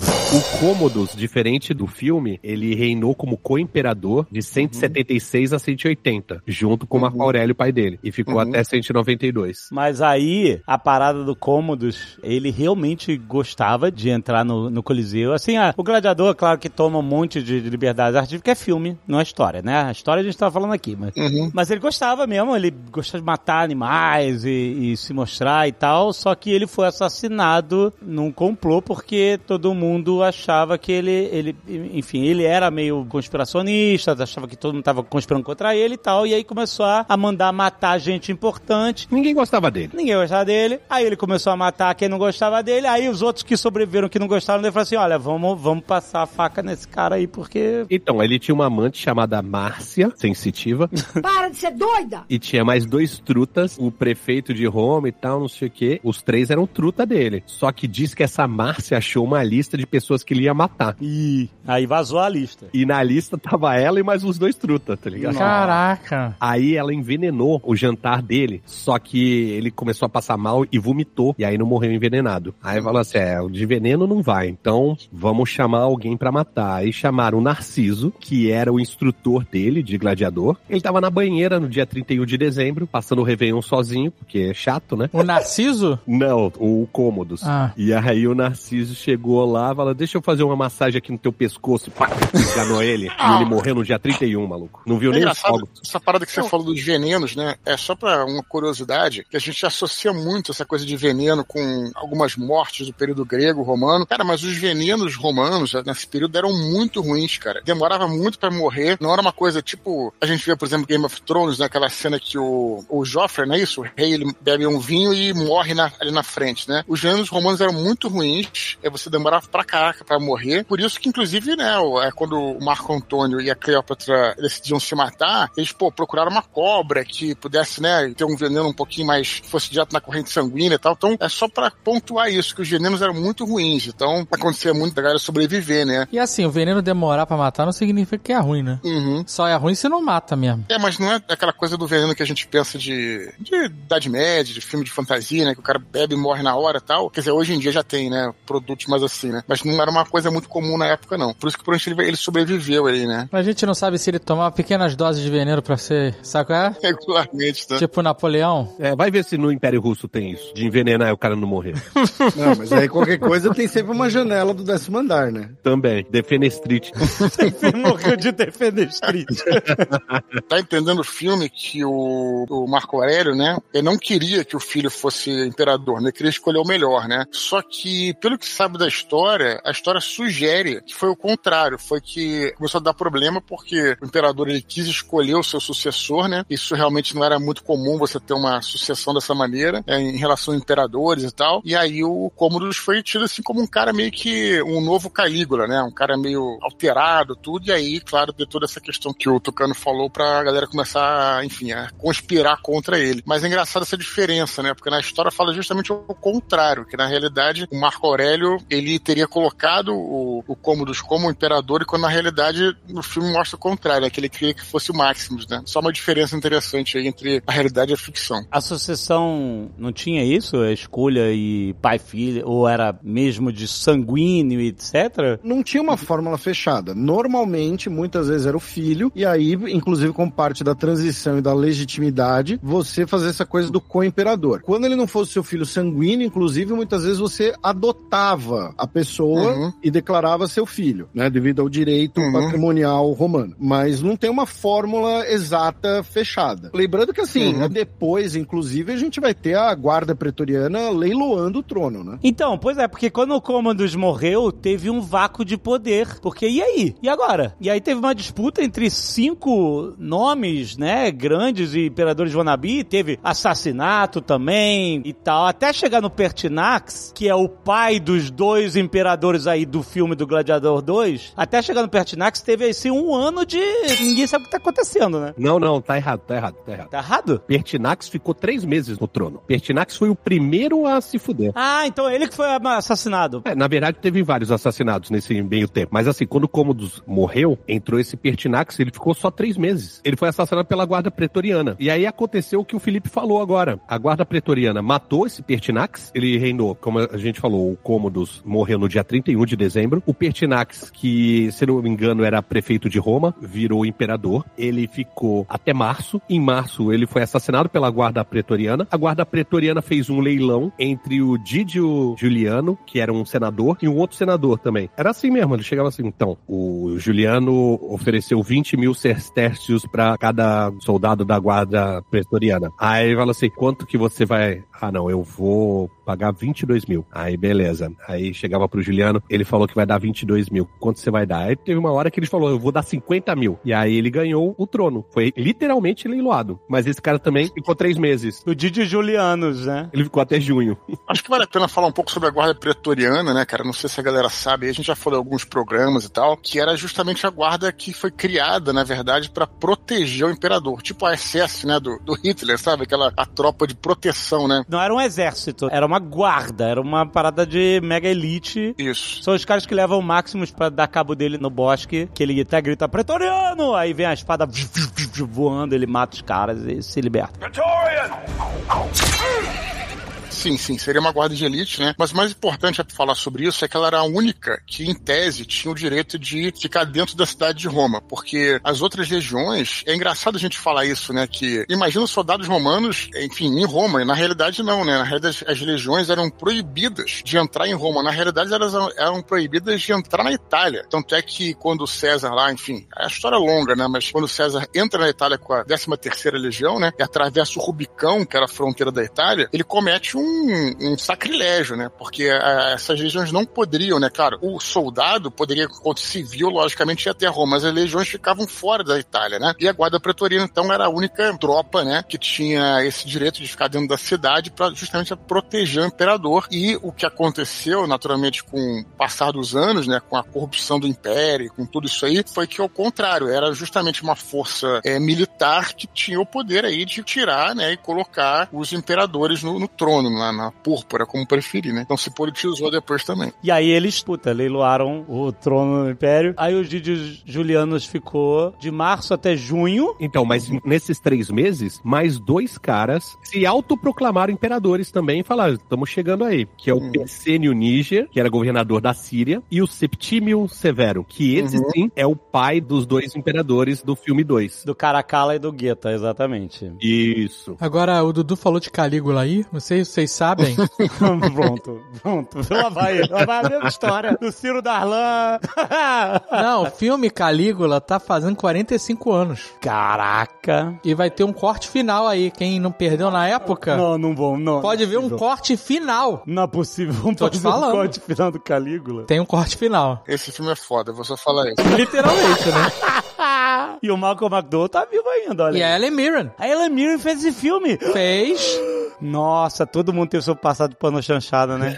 O Cômodos, diferente do filme, ele reinou como co-imperador de cento e setenta e seis a cento e oitenta, junto com Marco Aurélio, pai dele, e ficou uhum. até cento e noventa e dois. Mas aí, a parada do Cômodos, ele realmente gostava de entrar no, no Coliseu. Assim, ah, o Gladiador, claro que toma um monte de liberdade artística, que é filme, não é história, né? A história a gente tava falando aqui, mas, uhum. mas ele gostava mesmo, ele gostava de matar animais e, e se mostrar e tal, só que ele foi assassinado num complô porque todo mundo achava que ele, ele, enfim, ele era meio conspiracionista, achava que todo mundo tava conspirando contra ele e tal, e aí começou a, a mandar matar gente importante. Ninguém gostava dele. Ninguém gostava dele. Aí ele começou a matar quem não gostava dele, aí os outros que sobreviveram, que não gostaram dele, falaram assim, olha, vamos, vamos passar a faca nesse cara aí, porque... Então, ele tinha uma amante chamada Márcia, sensitiva. Para de ser doida! E tinha mais dois trutas, o prefeito de Roma e tal, não sei o quê. Os três eram truta dele. Só que diz que essa Márcia achou uma lista de pessoas que ele ia matar. E aí vazou a lista. E na lista tava ela e mais os dois truta, tá ligado? Caraca! Aí ela envenenou o jantar dele, só que ele começou a passar mal e vomitou, e aí não morreu envenenado. Aí falou assim, é, o de veneno não vai, então vamos chamar alguém pra matar. Aí chamaram o Narciso, que era o instrutor dele, de gladiador. Ele tava na banheira no dia trinta e um de dezembro, passando o Réveillon sozinho, porque é chato, né? O Narciso? Não, o Cômodos. Ah. E aí o Narciso chegou lá, falou, deixa eu fazer uma massagem aqui no teu pescoço. Pá, enganou ele. Ah. E ele morreu no dia trinta e um, maluco. Não viu é nem os fogos. Essa parada que você falou dos venenos, né? É só pra uma curiosidade, que a gente associa muito essa coisa de veneno com algumas mortes do período grego, romano. Cara, mas os venenos romanos, nesse período, eram muito ruins, cara. Demorava muito pra morrer. Não era uma coisa tipo... A gente vê, por exemplo, Game of Thrones, né? Aquela cena que o, o Joffrey, não é isso? O rei, ele bebe um vinho e morre na, ali na frente, né? Os venenos romanos eram muito ruins. E você demorava pra cá fraca pra morrer. Por isso que, inclusive, né, é quando o Marco Antônio e a Cleópatra decidiam se matar, eles, pô, procuraram uma cobra que pudesse, né, ter um veneno um pouquinho mais, fosse direto na corrente sanguínea e tal. Então, é só pra pontuar isso, que os venenos eram muito ruins. Então, acontecia muito da galera sobreviver, né? E assim, o veneno demorar pra matar não significa que é ruim, né? Uhum. Só é ruim se não mata mesmo. É, mas não é aquela coisa do veneno que a gente pensa de, de Idade Média, de filme de fantasia, né? Que o cara bebe e morre na hora e tal. Quer dizer, hoje em dia já tem, né? Produtos mais assim, né? Mas não era uma coisa muito comum na época, não. Por isso que por onde ele, ele sobreviveu aí, né? Mas a gente não sabe se ele tomava pequenas doses de veneno pra ser, sabe qual é? Regularmente, tá? Tipo Napoleão. É, vai ver se no Império Russo tem isso, de envenenar e o cara não morrer. Não, mas aí qualquer coisa tem sempre uma janela do décimo andar, né? Também, Defenestrite. Morreu de Defenestrite. Tá entendendo o filme que o, o Marco Aurélio, né? Ele não queria que o filho fosse imperador, né? Ele queria escolher o melhor, né? Só que, pelo que se sabe da história, a história sugere que foi o contrário. Foi que começou a dar problema porque o imperador, ele quis escolher o seu sucessor, né? Isso realmente não era muito comum, você ter uma sucessão dessa maneira, né, em relação a imperadores e tal. E aí o Cômodos foi tido assim como um cara meio que um novo Calígula, né? Um cara meio alterado, tudo. E aí, claro, de toda essa questão que o Tucano falou pra galera começar, enfim, a conspirar contra ele. Mas é engraçado essa diferença, né? Porque na história fala justamente o contrário, que na realidade o Marco Aurélio, ele teria colocado o, o Cômodos como imperador, e quando na realidade no filme mostra o contrário, é que ele queria que fosse o Maximus, né? Só uma diferença interessante aí entre a realidade e a ficção. A sucessão não tinha isso? A escolha e pai-filho, ou era mesmo de sanguíneo e etcétera? Não tinha uma fórmula fechada. Normalmente, muitas vezes era o filho, e aí, inclusive como parte da transição e da legitimidade, você fazer essa coisa do co-imperador. Quando ele não fosse seu filho sanguíneo, inclusive, muitas vezes você adotava a pessoa uhum. e declarava seu filho, né? Devido ao direito uhum. patrimonial romano. Mas não tem uma fórmula exata fechada. Lembrando que, assim, uhum. depois, inclusive, a gente vai ter a guarda pretoriana leiloando o trono, né? Então, pois é, porque quando o Cômodos morreu, teve um vácuo de poder. Porque, e aí? E agora? E aí teve uma disputa entre cinco nomes, né, grandes e imperadores de wannabe, teve assassinato também e tal, até chegar no Pertinax, que é o pai dos dois imperadores aí do filme do Gladiador dois, até chegar no Pertinax teve, assim, um ano de... ninguém sabe o que tá acontecendo, né? Não, não, tá errado, tá errado, tá errado. Tá errado? Pertinax ficou três meses no trono. Pertinax foi o primeiro a se fuder. Ah, então ele que foi assassinado. É, na verdade teve vários assassinatos nesse meio tempo, mas assim, quando o Cômodos morreu, entrou esse Pertinax, ele ficou só três meses. Ele foi assassinado pela guarda pretoriana. E aí aconteceu o que o Felipe falou agora. A guarda pretoriana matou esse Pertinax, ele reinou, como a gente falou, o Cômodos morreu no dia trinta e um de dezembro. O Pertinax, que, se não me engano, era prefeito de Roma, virou imperador. Ele ficou até março. Em março, ele foi assassinado pela guarda pretoriana. A guarda pretoriana fez um leilão entre o Didio Juliano, que era um senador, e um outro senador também. Era assim mesmo, ele chegava assim. Então, o Juliano ofereceu vinte mil sestércios para cada soldado da guarda pretoriana. Aí ele falou assim, quanto que você vai... Ah, não, eu vou pagar vinte e dois mil. Aí, beleza. Aí chegava pro Juliano, ele falou que vai dar vinte e dois mil. Quanto você vai dar? Aí teve uma hora que ele falou, eu vou dar cinquenta mil. E aí ele ganhou o trono. Foi literalmente leiloado. Mas esse cara também ficou três meses. O Didio Julianos, né? Ele ficou até junho. Acho que vale a pena falar um pouco sobre a guarda pretoriana, né, cara? Não sei se a galera sabe. A gente já falou em alguns programas e tal, que era justamente a guarda que foi criada, na verdade, pra proteger o imperador. Tipo a S S, né, do, do Hitler, sabe? Aquela a tropa de proteção, né? Não era um exército, era uma guarda, era uma parada de mega elite. Isso. São os caras que levam o Maximus pra dar cabo dele no bosque, que ele até grita, pretoriano! Aí vem a espada voando, ele mata os caras e se liberta. Pretorian! Sim, sim, seria uma guarda de elite, né? Mas o mais importante a falar sobre isso é que ela era a única que, em tese, tinha o direito de ficar dentro da cidade de Roma, porque as outras legiões, é engraçado a gente falar isso, né? Que imagina os soldados romanos, enfim, em Roma, e na realidade não, né? Na realidade as legiões eram proibidas de entrar em Roma, na realidade elas eram proibidas de entrar na Itália. Tanto é que quando César lá, enfim, a história é longa, né? Mas quando César entra na Itália com a décima terceira legião, né? E atravessa o Rubicão, que era a fronteira da Itália, ele comete um um, um sacrilégio, né? Porque a, essas legiões não poderiam, né? Claro, o soldado poderia, enquanto civil, logicamente, ir até Roma, mas as legiões ficavam fora da Itália, né? E a guarda pretoriana, então, era a única tropa, né? Que tinha esse direito de ficar dentro da cidade para justamente proteger o imperador. E o que aconteceu, naturalmente, com o passar dos anos, né? Com a corrupção do império, com tudo isso aí, foi que, ao contrário, era justamente uma força é, militar que tinha o poder aí de tirar, né? E colocar os imperadores no, no trono, na, na púrpura, como preferir, né? Então se politizou depois também. E aí eles, puta, leiloaram o trono do império. Aí o Didio Julianus ficou de março até junho. Então, mas nesses três meses, mais dois caras se autoproclamaram imperadores também e falaram, estamos chegando aí. Que é o hum. Persênio Níger, que era governador da Síria, e o Septímio Severo, que esse uhum. sim é o pai dos dois imperadores do filme dois. Do Caracalla e do Geta, exatamente. Isso. Agora, o Dudu falou de Calígula aí, não sei se vocês sabem. Pronto, pronto. Lá vai, lá vai a mesma história do Ciro Darlan. Não, o filme Calígula tá fazendo quarenta e cinco anos. Caraca. E vai ter um corte final aí, quem não perdeu na época... Não, não vou, não. Pode ver um não. corte final. Não é possível, vamos Tô te falando. Um corte final do Calígula. Tem um corte final. Esse filme é foda, vou só falar isso. Literalmente, né? E o Malcolm McDowell tá vivo ainda, olha. E a Helen Mirren. A Helen Mirren fez esse filme. Fez. Nossa, todo mundo tem o seu passado de pano chanchada, né?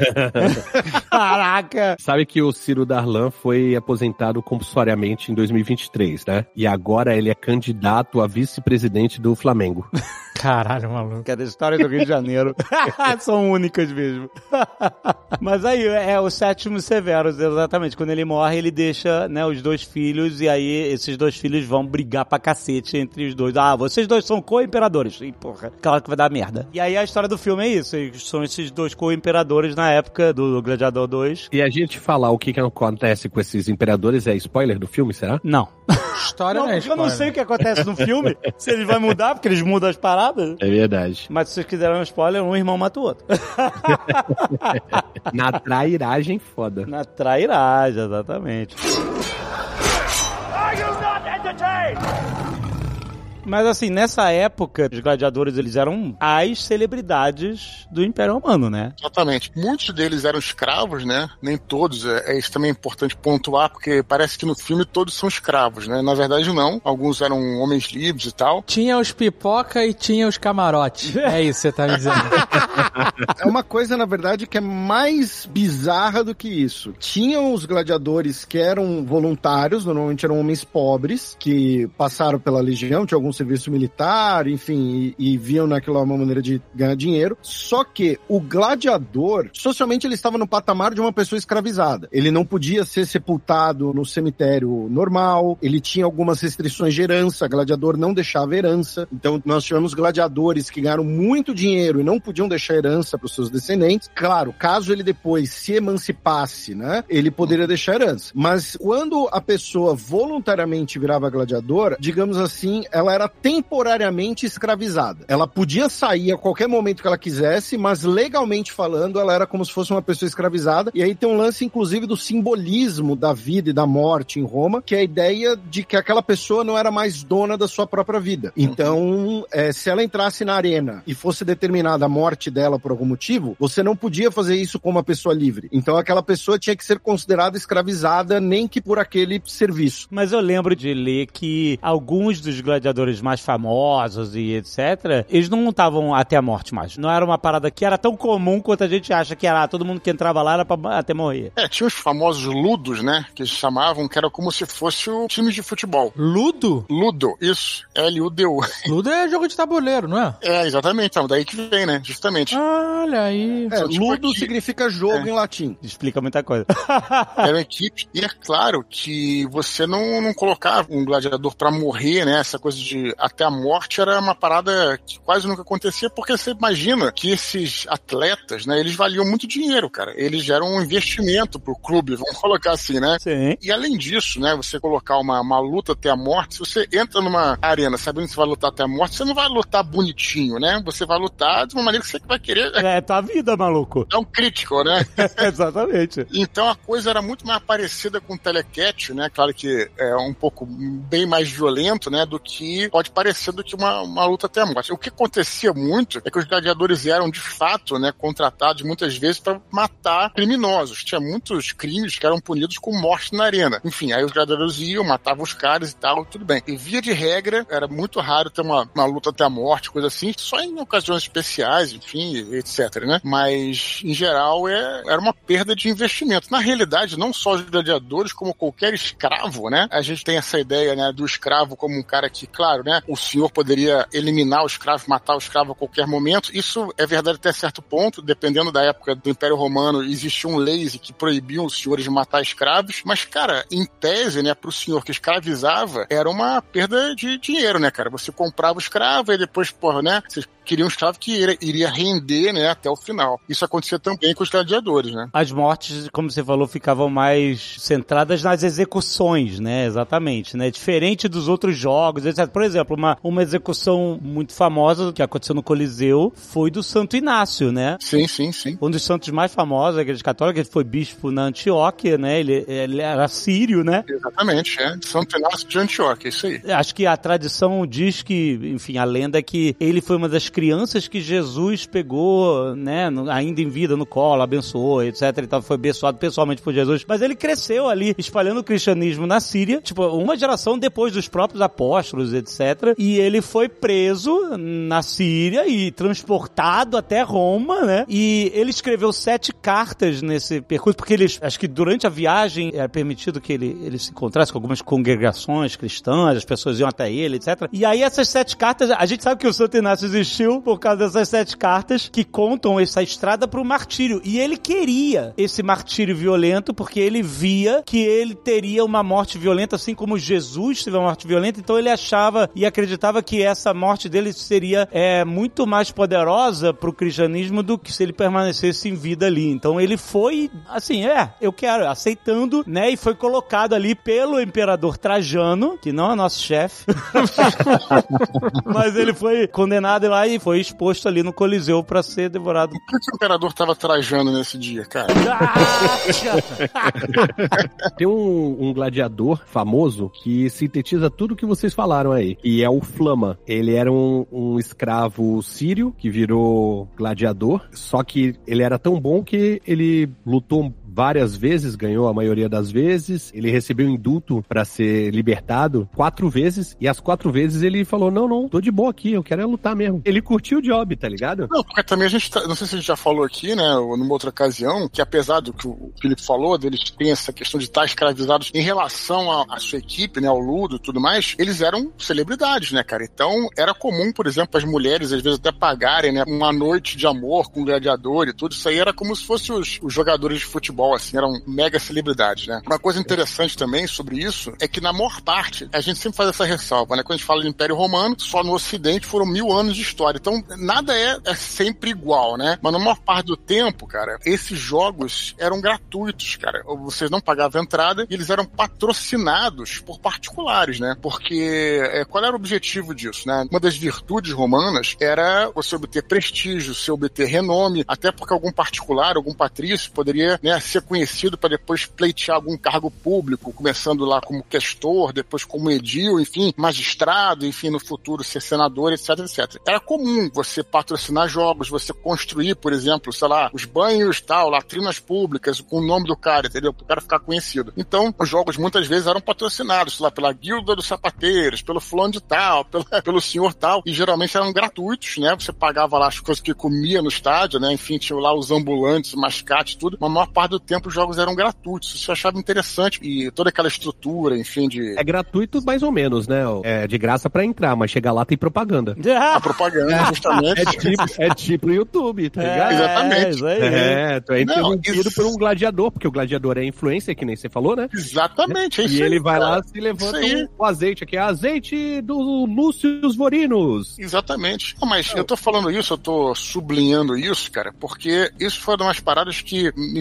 Caraca! Sabe que o Ciro Darlan foi aposentado compulsoriamente em dois mil e vinte e três, né? E agora ele é candidato a vice-presidente do Flamengo. Caralho, maluco. Cada história do Rio de Janeiro. São únicas mesmo. Mas aí, é o Sétimo Severus, exatamente. Quando ele morre, ele deixa, né, os dois filhos, e aí esses dois filhos vão brigar pra cacete entre os dois. Ah, vocês dois são co-imperadores. E porra, claro que vai dar merda. E aí a história do filme é isso. São esses dois co-imperadores na época do Gladiador dois. E a gente falar o que, que acontece com esses imperadores é spoiler do filme, será? Não. História não, não é porque eu não sei o que acontece no filme. Se ele vai mudar, porque eles mudam as paradas. É verdade. Mas se vocês quiserem um spoiler, um irmão mata o outro. Na trairagem foda. Na trairagem, exatamente. Are you not entertained? Mas assim, nessa época, os gladiadores, eles eram as celebridades do Império Romano, né? Exatamente. Muitos deles eram escravos, né? Nem todos. É, é isso também é importante pontuar, porque parece que no filme todos são escravos, né? Na verdade, não. Alguns eram homens livres e tal. Tinha os pipoca e tinha os camarotes. É isso que você tá me dizendo. É uma coisa, na verdade, que é mais bizarra do que isso. Tinham os gladiadores que eram voluntários, normalmente eram homens pobres, que passaram pela legião, tinha algum serviço militar, enfim, e, e viam naquilo uma maneira de ganhar dinheiro. Só que o gladiador, socialmente, ele estava no patamar de uma pessoa escravizada. Ele não podia ser sepultado no cemitério normal, ele tinha algumas restrições de herança, gladiador não deixava herança. Então, nós tivemos gladiadores que ganharam muito dinheiro e não podiam deixar herança para os seus descendentes. Claro, caso ele depois se emancipasse, né, ele poderia deixar herança. Mas quando a pessoa voluntariamente virava gladiador, digamos assim, ela era temporariamente escravizada. Ela podia sair a qualquer momento que ela quisesse, mas legalmente falando, ela era como se fosse uma pessoa escravizada. E aí tem um lance, inclusive, do simbolismo da vida e da morte em Roma, que é a ideia de que aquela pessoa não era mais dona da sua própria vida. Então, é, se ela entrasse na arena e fosse determinada a morte dela por algum motivo, você não podia fazer isso com uma pessoa livre. Então, aquela pessoa tinha que ser considerada escravizada, nem que por aquele serviço. Mas eu lembro de ler que alguns dos gladiadores mais famosos e etcétera, eles não estavam até a morte mais. Não era uma parada que era tão comum quanto a gente acha que era. Todo mundo que entrava lá era pra até morrer. É, tinha os famosos ludos, né? Que eles chamavam, que era como se fosse o time de futebol. Ludo? Ludo, isso. L U D U. Ludo é jogo de tabuleiro, não é? É, exatamente. Então, daí que vem, né? Justamente. Olha aí. É, tipo ludo aqui. Significa jogo É. em latim. Explica muita coisa. Era uma equipe. E é claro que você não, não colocava um gladiador pra morrer, né? Essa coisa de até a morte era uma parada que quase nunca acontecia, porque você imagina que esses atletas, né? Eles valiam muito dinheiro, cara. Eles eram um investimento pro clube, vamos colocar assim, né? Sim. E além disso, né? Você colocar uma, uma luta até a morte, se você entra numa arena sabendo que você vai lutar até a morte, você não vai lutar bonitinho, né? Você vai lutar de uma maneira que você vai querer... É, tua vida, maluco. É um crítico, né? Exatamente. Então a coisa era muito mais parecida com o telecat, né? Claro que é um pouco bem mais violento, né? Do que pode parecer do que uma, uma luta até a morte. O que acontecia muito é que os gladiadores eram, de fato, né, contratados muitas vezes para matar criminosos. Tinha muitos crimes que eram punidos com morte na arena. Enfim, aí os gladiadores iam, matavam os caras e tal, tudo bem. E via de regra, era muito raro ter uma, uma luta até a morte, coisa assim, só em ocasiões especiais, enfim, etc, né? Mas, em geral, é, era uma perda de investimento. Na realidade, não só os gladiadores, como qualquer escravo, né? A gente tem essa ideia, né, do escravo como um cara que, claro, né, o senhor poderia eliminar o escravo, matar o escravo a qualquer momento. Isso é verdade até certo ponto, dependendo da época do Império Romano, existiam leis que proibiam os senhores de matar escravos, mas, cara, em tese, né, pro senhor que escravizava, era uma perda de dinheiro, né, cara? Você comprava o escravo e depois, porra, né, você queria um escravo que iria, iria render, né, até o final. Isso acontecia também com os gladiadores, né? As mortes, como você falou, ficavam mais centradas nas execuções, né, exatamente, né, diferente dos outros jogos, etcétera. Por exemplo, uma, uma execução muito famosa que aconteceu no Coliseu foi do Santo Inácio, né? Sim, sim, sim. Um dos santos mais famosos da Igreja Católica, ele foi bispo na Antioquia, né, ele, ele era sírio, né? Exatamente, é. Santo Inácio de Antioquia, isso aí. Acho que a tradição diz que, enfim, a lenda é que ele foi uma das crianças que Jesus pegou, né, no, ainda em vida no colo, abençoou, etcétera. Então foi abençoado pessoalmente por Jesus. Mas ele cresceu ali, espalhando o cristianismo na Síria, tipo, uma geração depois dos próprios apóstolos, etcétera. E ele foi preso na Síria e transportado até Roma, né? E ele escreveu sete cartas nesse percurso, porque eles, acho que durante a viagem era permitido que ele, ele se encontrasse com algumas congregações cristãs, as pessoas iam até ele, etcétera. E aí essas sete cartas, a gente sabe que o Santo Inácio existiu por causa dessas sete cartas que contam essa estrada pro martírio. E ele queria esse martírio violento porque ele via que ele teria uma morte violenta, assim como Jesus teve uma morte violenta. Então ele achava e acreditava que essa morte dele seria é, muito mais poderosa pro cristianismo do que se ele permanecesse em vida ali. Então ele foi, assim, é, eu quero, aceitando, né? E foi colocado ali pelo imperador Trajano, que não é nosso chefe. Mas ele foi condenado lá e foi exposto ali no Coliseu pra ser devorado. Por que o imperador tava trajando nesse dia, cara? Tem um, um gladiador famoso que sintetiza tudo que vocês falaram aí, e é o Flama. Ele era um, um escravo sírio que virou gladiador, só que ele era tão bom que ele lutou várias vezes, ganhou a maioria das vezes, ele recebeu indulto pra ser libertado quatro vezes, e as quatro vezes ele falou, não, não, tô de boa aqui, eu quero é lutar mesmo. Ele curtiu o job, tá ligado? Não, porque também a gente, tá, não sei se a gente já falou aqui, né, ou numa outra ocasião, que apesar do que o Felipe falou, deles tem essa questão de estar escravizados em relação à sua equipe, né, ao Ludo e tudo mais, eles eram celebridades, né, cara? Então, era comum, por exemplo, as mulheres, às vezes, até pagarem, né, uma noite de amor com o gladiador e tudo, isso aí era como se fossem os, os jogadores de futebol, assim, eram mega celebridades, né? Uma coisa interessante também sobre isso é que na maior parte, a gente sempre faz essa ressalva, né? Quando a gente fala de Império Romano, só no Ocidente foram mil anos de história. Então, nada é, é sempre igual, né? Mas na maior parte do tempo, cara, esses jogos eram gratuitos, cara. Vocês não pagavam entrada e eles eram patrocinados por particulares, né? Porque é, qual era o objetivo disso, né? Uma das virtudes romanas era você obter prestígio, você obter renome, até porque algum particular, algum patrício poderia, né, ser conhecido para depois pleitear algum cargo público, começando lá como questor, depois como edil, enfim, magistrado, enfim, no futuro ser senador, etc, etcétera. Era comum você patrocinar jogos, você construir, por exemplo, sei lá, os banhos, tal, latrinas públicas, com o nome do cara, entendeu? Para o cara ficar conhecido. Então, os jogos muitas vezes eram patrocinados, sei lá, pela guilda dos sapateiros, pelo fulano de tal, pelo, pelo senhor tal, e geralmente eram gratuitos, né? Você pagava lá as coisas que comia no estádio, né? Enfim, tinha lá os ambulantes, mascate, tudo. Mas a maior parte do tempo os jogos eram gratuitos. Isso eu achava interessante. E toda aquela estrutura, enfim, de... É gratuito mais ou menos, né? É de graça pra entrar, mas chegar lá tem propaganda. A propaganda, justamente. É tipo, é tipo o YouTube, tá ligado? É, exatamente. É, tu é interrompido Não, isso... por um gladiador, porque o gladiador é influência, que nem você falou, né? Exatamente, é isso. E aí, ele vai cara. lá, se levanta um, o azeite aqui, é azeite do Lúcio Vorinos. Exatamente. Não, mas eu tô falando isso, eu tô sublinhando isso, cara, porque isso foi uma das paradas que me fez,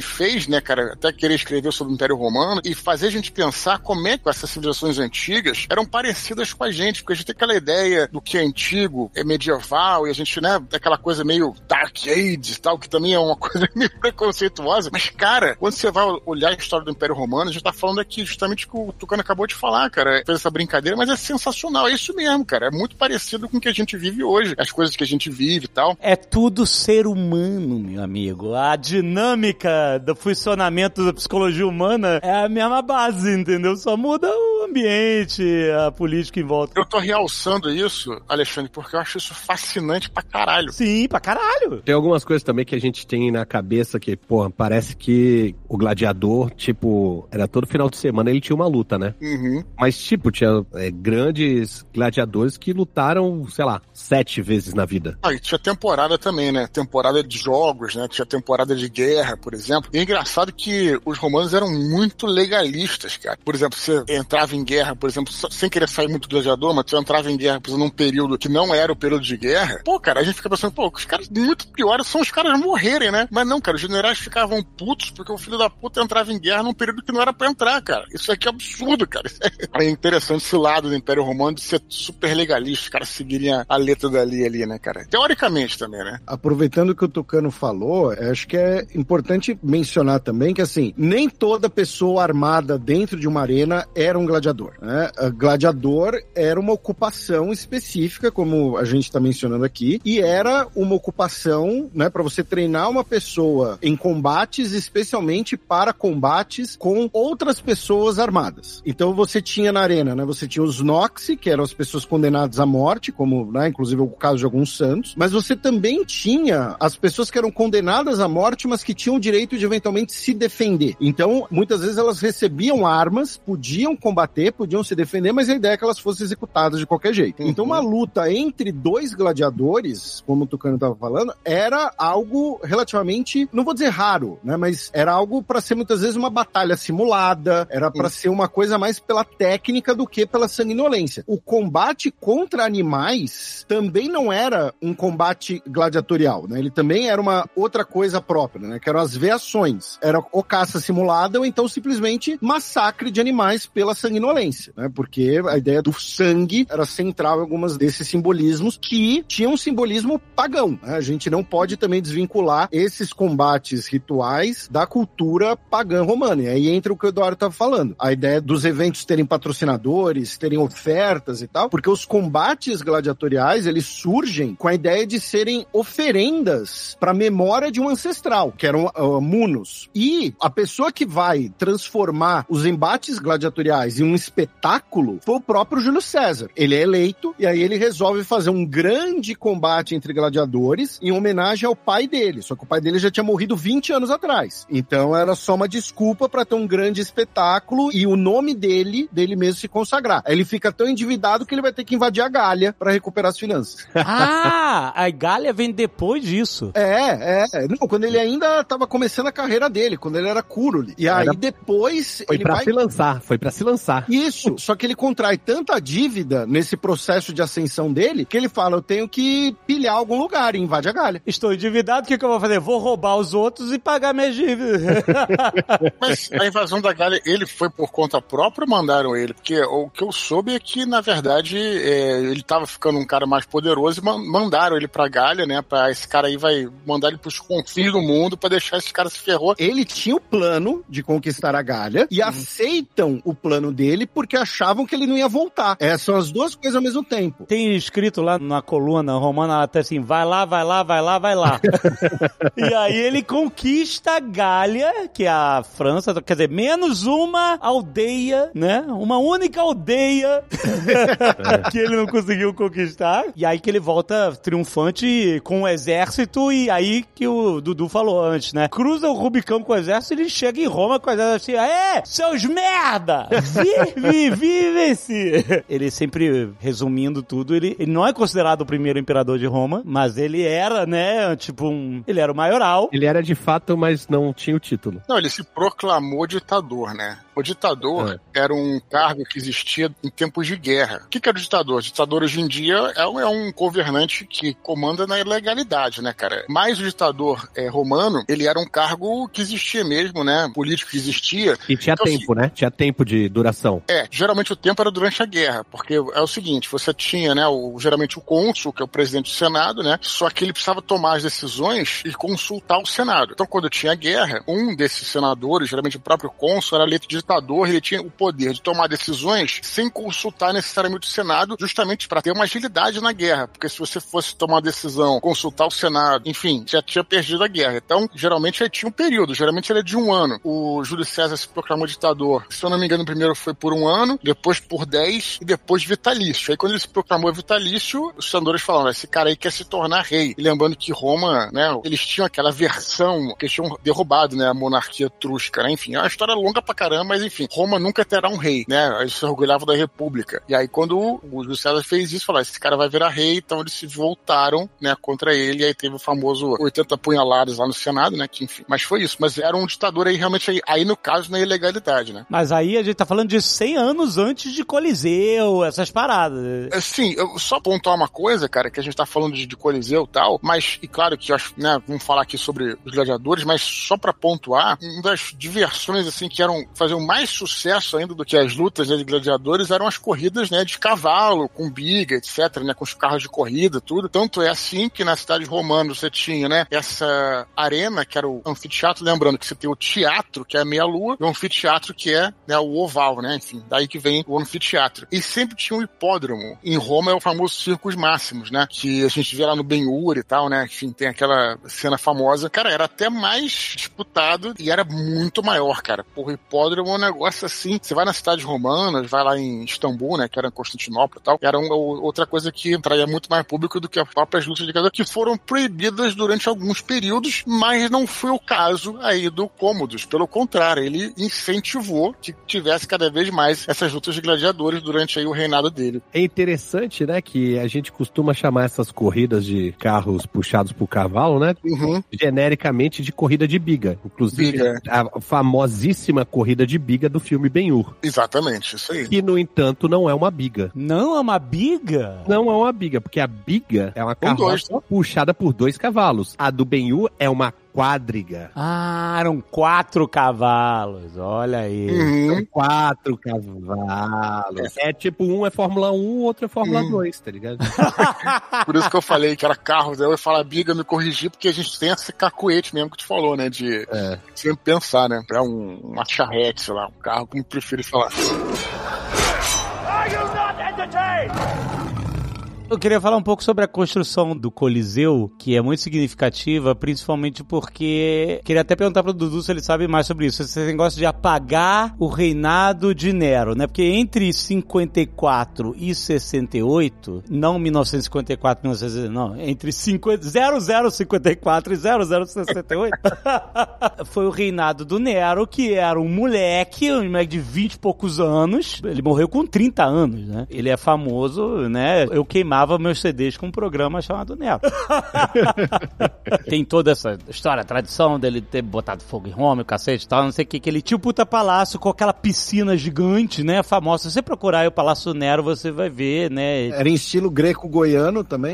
né, cara, até querer escrever sobre o Império Romano e fazer a gente pensar como é que essas civilizações antigas eram parecidas com a gente, porque a gente tem aquela ideia do que é antigo, é medieval, e a gente, né, aquela coisa meio Dark Age e tal, que também é uma coisa meio preconceituosa, mas, cara, quando você vai olhar a história do Império Romano, a gente tá falando aqui justamente o que o Tucano acabou de falar, cara, fez essa brincadeira, mas é sensacional, é isso mesmo, cara, é muito parecido com o que a gente vive hoje, as coisas que a gente vive e tal. É tudo ser humano, meu amigo. A dinâmica do funcionamento da psicologia humana é a mesma base, entendeu? Só muda o ambiente, a política em volta. Eu tô realçando isso, Alexandre, porque eu acho isso fascinante pra caralho. Sim, pra caralho. Tem algumas coisas também que a gente tem na cabeça que, porra, parece que o gladiador, tipo, era todo final de semana ele tinha uma luta, né? Uhum. Mas, tipo, tinha é, grandes gladiadores que lutaram, sei lá, sete vezes na vida. Ah, e tinha temporada também, né? Temporada de jogos, né? Tinha temporada de guerra, por exemplo. E é engraçado que os romanos eram muito legalistas, cara. Por exemplo, você entrava em guerra, por exemplo, sem querer sair muito gladiador, mas você entrava em guerra, por exemplo, num período que não era o período de guerra. Pô, cara, a gente fica pensando, pô, os caras muito piores são os caras morrerem, né? Mas não, cara, os generais ficavam putos porque o filho da puta entrava em guerra num período que não era pra entrar, cara. Isso aqui é absurdo, cara. É interessante esse lado do Império Romano de ser super legalista, os caras seguirem a letra dali ali, né, cara? Teoricamente também, né? Aproveitando o que o Tucano falou, acho que é importante mencionar também que, assim, nem toda pessoa armada dentro de uma arena era um gladiador, né? Gladiador era uma ocupação específica, como a gente está mencionando aqui, e era uma ocupação, né, para você treinar uma pessoa em combates, especialmente para combates com outras pessoas armadas. Então você tinha na arena, né, você tinha os Noxi, que eram as pessoas condenadas à morte, como, né, inclusive o caso de alguns santos, mas você também tinha as pessoas que eram condenadas à morte, mas que tinham o direito de eventualmente se defender. Então, muitas vezes elas recebiam armas, podiam combater, podiam se defender, mas a ideia é que elas fossem executadas de qualquer jeito. Uhum. Então, uma luta entre dois gladiadores, como o Tucano estava falando, era algo relativamente, não vou dizer raro, né, mas era algo para ser muitas vezes uma batalha simulada, era para uhum. ser uma coisa mais pela técnica do que pela sanguinolência. O combate contra animais também não era um combate gladiatorial, né? Ele também era uma outra coisa própria, né? Que eram as veações. Era ou caça simulada ou então simplesmente massacre de animais pela sanguinolência, né? Porque a ideia do sangue era central em algumas desses simbolismos que tinham um simbolismo pagão, né? A gente não pode também desvincular esses combates rituais da cultura pagã romana. E aí entra o que o Eduardo estava falando. A ideia dos eventos terem patrocinadores, terem ofertas e tal, porque os combates gladiatoriais, eles surgem com a ideia de serem oferendas para a memória de um ancestral, que eram uh, munos. E a pessoa que vai transformar os embates gladiatoriais em um espetáculo foi o próprio Júlio César. Ele é eleito e aí ele resolve fazer um grande combate entre gladiadores em homenagem ao pai dele. Só que o pai dele já tinha morrido vinte anos atrás. Então era só uma desculpa para ter um grande espetáculo e o nome dele, dele mesmo se consagrar. Aí ele fica tão endividado que ele vai ter que invadir a Gália para recuperar as finanças. Ah, a Gália vem depois disso. É, é. Não, quando ele ainda tava começando a carreira dele, quando ele era Curuli. E aí era... depois... Foi ele pra vai... se lançar, foi pra se lançar. Isso, só que ele contrai tanta dívida nesse processo de ascensão dele, que ele fala, eu tenho que pilhar algum lugar e invade a Gália. Estou endividado, o que, que eu vou fazer? Vou roubar os outros e pagar minhas dívidas. Mas a invasão da Gália, ele foi por conta própria ou mandaram ele? Porque o que eu soube é que, na verdade, é, ele tava ficando um cara mais poderoso e man- mandaram ele pra Gália, né? Pra esse cara aí vai mandar ele pros confins do mundo pra deixar esse cara se ferrou. Ele tinha o plano de conquistar a Gália e hum. aceitam o plano dele porque achavam que ele não ia voltar. Essas são as duas coisas ao mesmo tempo. Tem escrito lá na coluna romana até assim, vai lá, vai lá, vai lá, vai lá. E aí ele conquista a Gália, que é a França, quer dizer, menos uma aldeia, né? Uma única aldeia que ele não conseguiu conquistar. E aí que ele volta triunfante com o exército e aí que o Dudu falou antes, né? Cruza o Rubicão com o exército e ele chega em Roma com o exército assim, aê, seus merda! Vim Vive-se! Ele sempre, resumindo tudo, ele, ele não é considerado o primeiro imperador de Roma, mas ele era, né, tipo um... Ele era o maioral. Ele era de fato, mas não tinha o título. Não, ele se proclamou ditador, né? O ditador é. era um cargo que existia em tempos de guerra. O que, que era o ditador? O ditador hoje em dia é um, é um governante que comanda na ilegalidade, né, cara? Mas o ditador é, romano, ele era um cargo que existia mesmo, né? Político que existia. E tinha então, tempo, assim, né? Tinha tempo de duração. É, geralmente o tempo era durante a guerra, porque é o seguinte, você tinha, né, o, geralmente o cônsul, que é o presidente do Senado, né? Só que ele precisava tomar as decisões e consultar o Senado. Então, quando tinha guerra, um desses senadores, geralmente o próprio cônsul, era eleito ditador, ele tinha o poder de tomar decisões sem consultar necessariamente o Senado, justamente para ter uma agilidade na guerra, porque se você fosse tomar uma decisão, consultar o Senado, enfim, já tinha perdido a guerra. Então, geralmente, ele tinha um período, geralmente ele é de um ano. O Júlio César se proclamou ditador, se eu não me engano, primeiro foi por um ano, depois por dez e depois vitalício. Aí, quando ele se proclamou vitalício, os senadores falaram, esse cara aí quer se tornar rei. E lembrando que Roma, né, eles tinham aquela versão que eles tinham derrubado, né, a monarquia etrusca, né, enfim, é uma história longa pra caramba, mas enfim, Roma nunca terá um rei, né, eles se orgulhavam da república. E aí, quando o Júlio César fez isso, falou, esse cara vai virar rei, então eles se voltaram, né, contra ele, e aí teve o famoso oitenta punhaladas lá no Senado, né, que enfim, mas foi isso, mas era um ditador aí realmente, aí, aí no caso, na ilegalidade, né. Mas aí a gente tá falando de cem anos antes de Coliseu, essas paradas. É, sim, eu só pontuar uma coisa, cara, que a gente tá falando de, de Coliseu e tal, mas, e claro que eu acho, né, vamos falar aqui sobre os gladiadores, mas só pra pontuar, uma das diversões, assim, que eram, faziam mais sucesso ainda do que as lutas, né, de gladiadores, eram as corridas, né, de cavalo, com biga, etc, né, com os carros de corrida, tudo. Tanto é assim que na cidade romana você tinha, né, essa arena, que era o anfiteatro, lembrando que você tem o teatro, que é a meia-lua, e o anfiteatro, que é, né, o oval, né, enfim, daí que vem o anfiteatro. E sempre tinha um hipódromo. Em Roma é o famoso Circus Máximos, né, que a gente vê lá no Ben-Hur e tal, né, enfim, tem aquela cena famosa. Cara, era até mais disputado e era muito maior, cara. Porra, hipódromo é um negócio assim, você vai na cidade romana, vai lá em Istambul, né, que era em Constantinopla e tal, era uma, outra coisa que atraía muito mais público do que as próprias lutas de gladiador, que foram proibidas durante alguns períodos, mas não foi o caso aí do Cômodos. Pelo contrário, ele incentivou que tivesse cada vez mais essas lutas de gladiadores durante aí o reinado dele. É interessante, né, que a gente costuma chamar essas corridas de carros puxados por cavalo, né, uhum. genericamente de corrida de biga. Inclusive, biga. A famosíssima corrida de biga do filme Ben-Hur. Exatamente, isso aí. Que, no entanto, não é uma biga. Não é uma biga? Não é uma biga, porque a biga é uma carroça puxada por dois cavalos. A do Ben-Hur é uma quadriga. Ah, eram quatro cavalos, olha aí. Uhum. São quatro cavalos. É. é tipo, um é Fórmula um, o outro é Fórmula uhum. dois, tá ligado? Por isso que eu falei que era carro, eu ia falar biga, me corrigir, porque a gente tem esse cacuete mesmo que tu falou, né, de é. sempre pensar, né, é um, uma charrete, sei lá, um carro, como prefiro falar. Are you not entertained? Eu queria falar um pouco sobre a construção do Coliseu, que é muito significativa, principalmente porque... Queria até perguntar pro Dudu se ele sabe mais sobre isso. Você gosta de apagar o reinado de Nero, né? Porque entre cinquenta e quatro e sessenta e oito, não mil novecentos e cinquenta e quatro, mil novecentos e sessenta, não, entre zero zero cinquenta e quatro e zero zero sessenta e oito, foi o reinado do Nero, que era um moleque, um moleque de vinte e poucos anos. Ele morreu com trinta anos, né? Ele é famoso, né? Eu queimava meus C Ds com um programa chamado Nero. Tem toda essa história, a tradição dele ter botado fogo em Roma, o cacete e tal, não sei o que, que ele tinha o puta palácio com aquela piscina gigante, né, famosa. Se você procurar aí o Palácio Nero, você vai ver, né. Era em estilo greco-goiano também?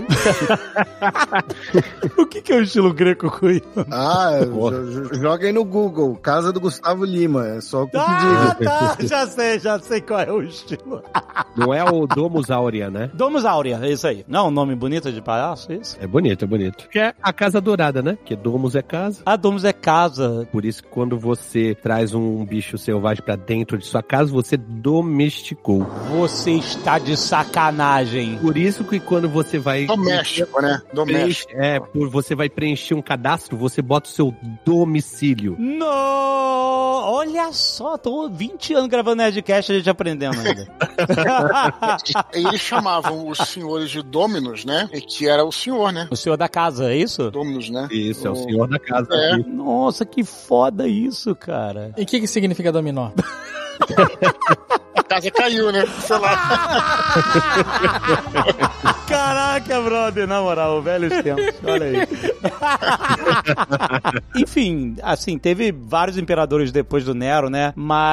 O que que é o estilo greco-goiano? Ah, joga aí no Google, Casa do Gustavo Lima, é só o que ah, digo. Tá, já sei, já sei qual é o estilo. Não é o Domus Aurea, né? Domus Aurea, é isso aí. Não é um nome bonito de palhaço, é isso? É bonito, é bonito. Que é a Casa Dourada, né? Que Domus é casa. Ah, Domus é casa. Por isso que quando você traz um bicho selvagem pra dentro de sua casa, você domesticou. Você está de sacanagem. Por isso que quando você vai... Doméstico, né? Doméstico. É, por você vai preencher um cadastro, você bota o seu domicílio. Não! Olha só, tô vinte anos gravando Nerdcast, a gente aprendendo ainda. Eles chamavam os senhores de Dominus, né? E que era o senhor, né? O senhor da casa, é isso? Dominus, né? Isso, é o senhor da casa. É. Nossa, que foda isso, cara. E o que que significa dominó? A casa caiu, né? Sei lá. Caraca, brother, na moral, velhos tempos, olha aí. Enfim, assim, teve vários imperadores depois do Nero, né?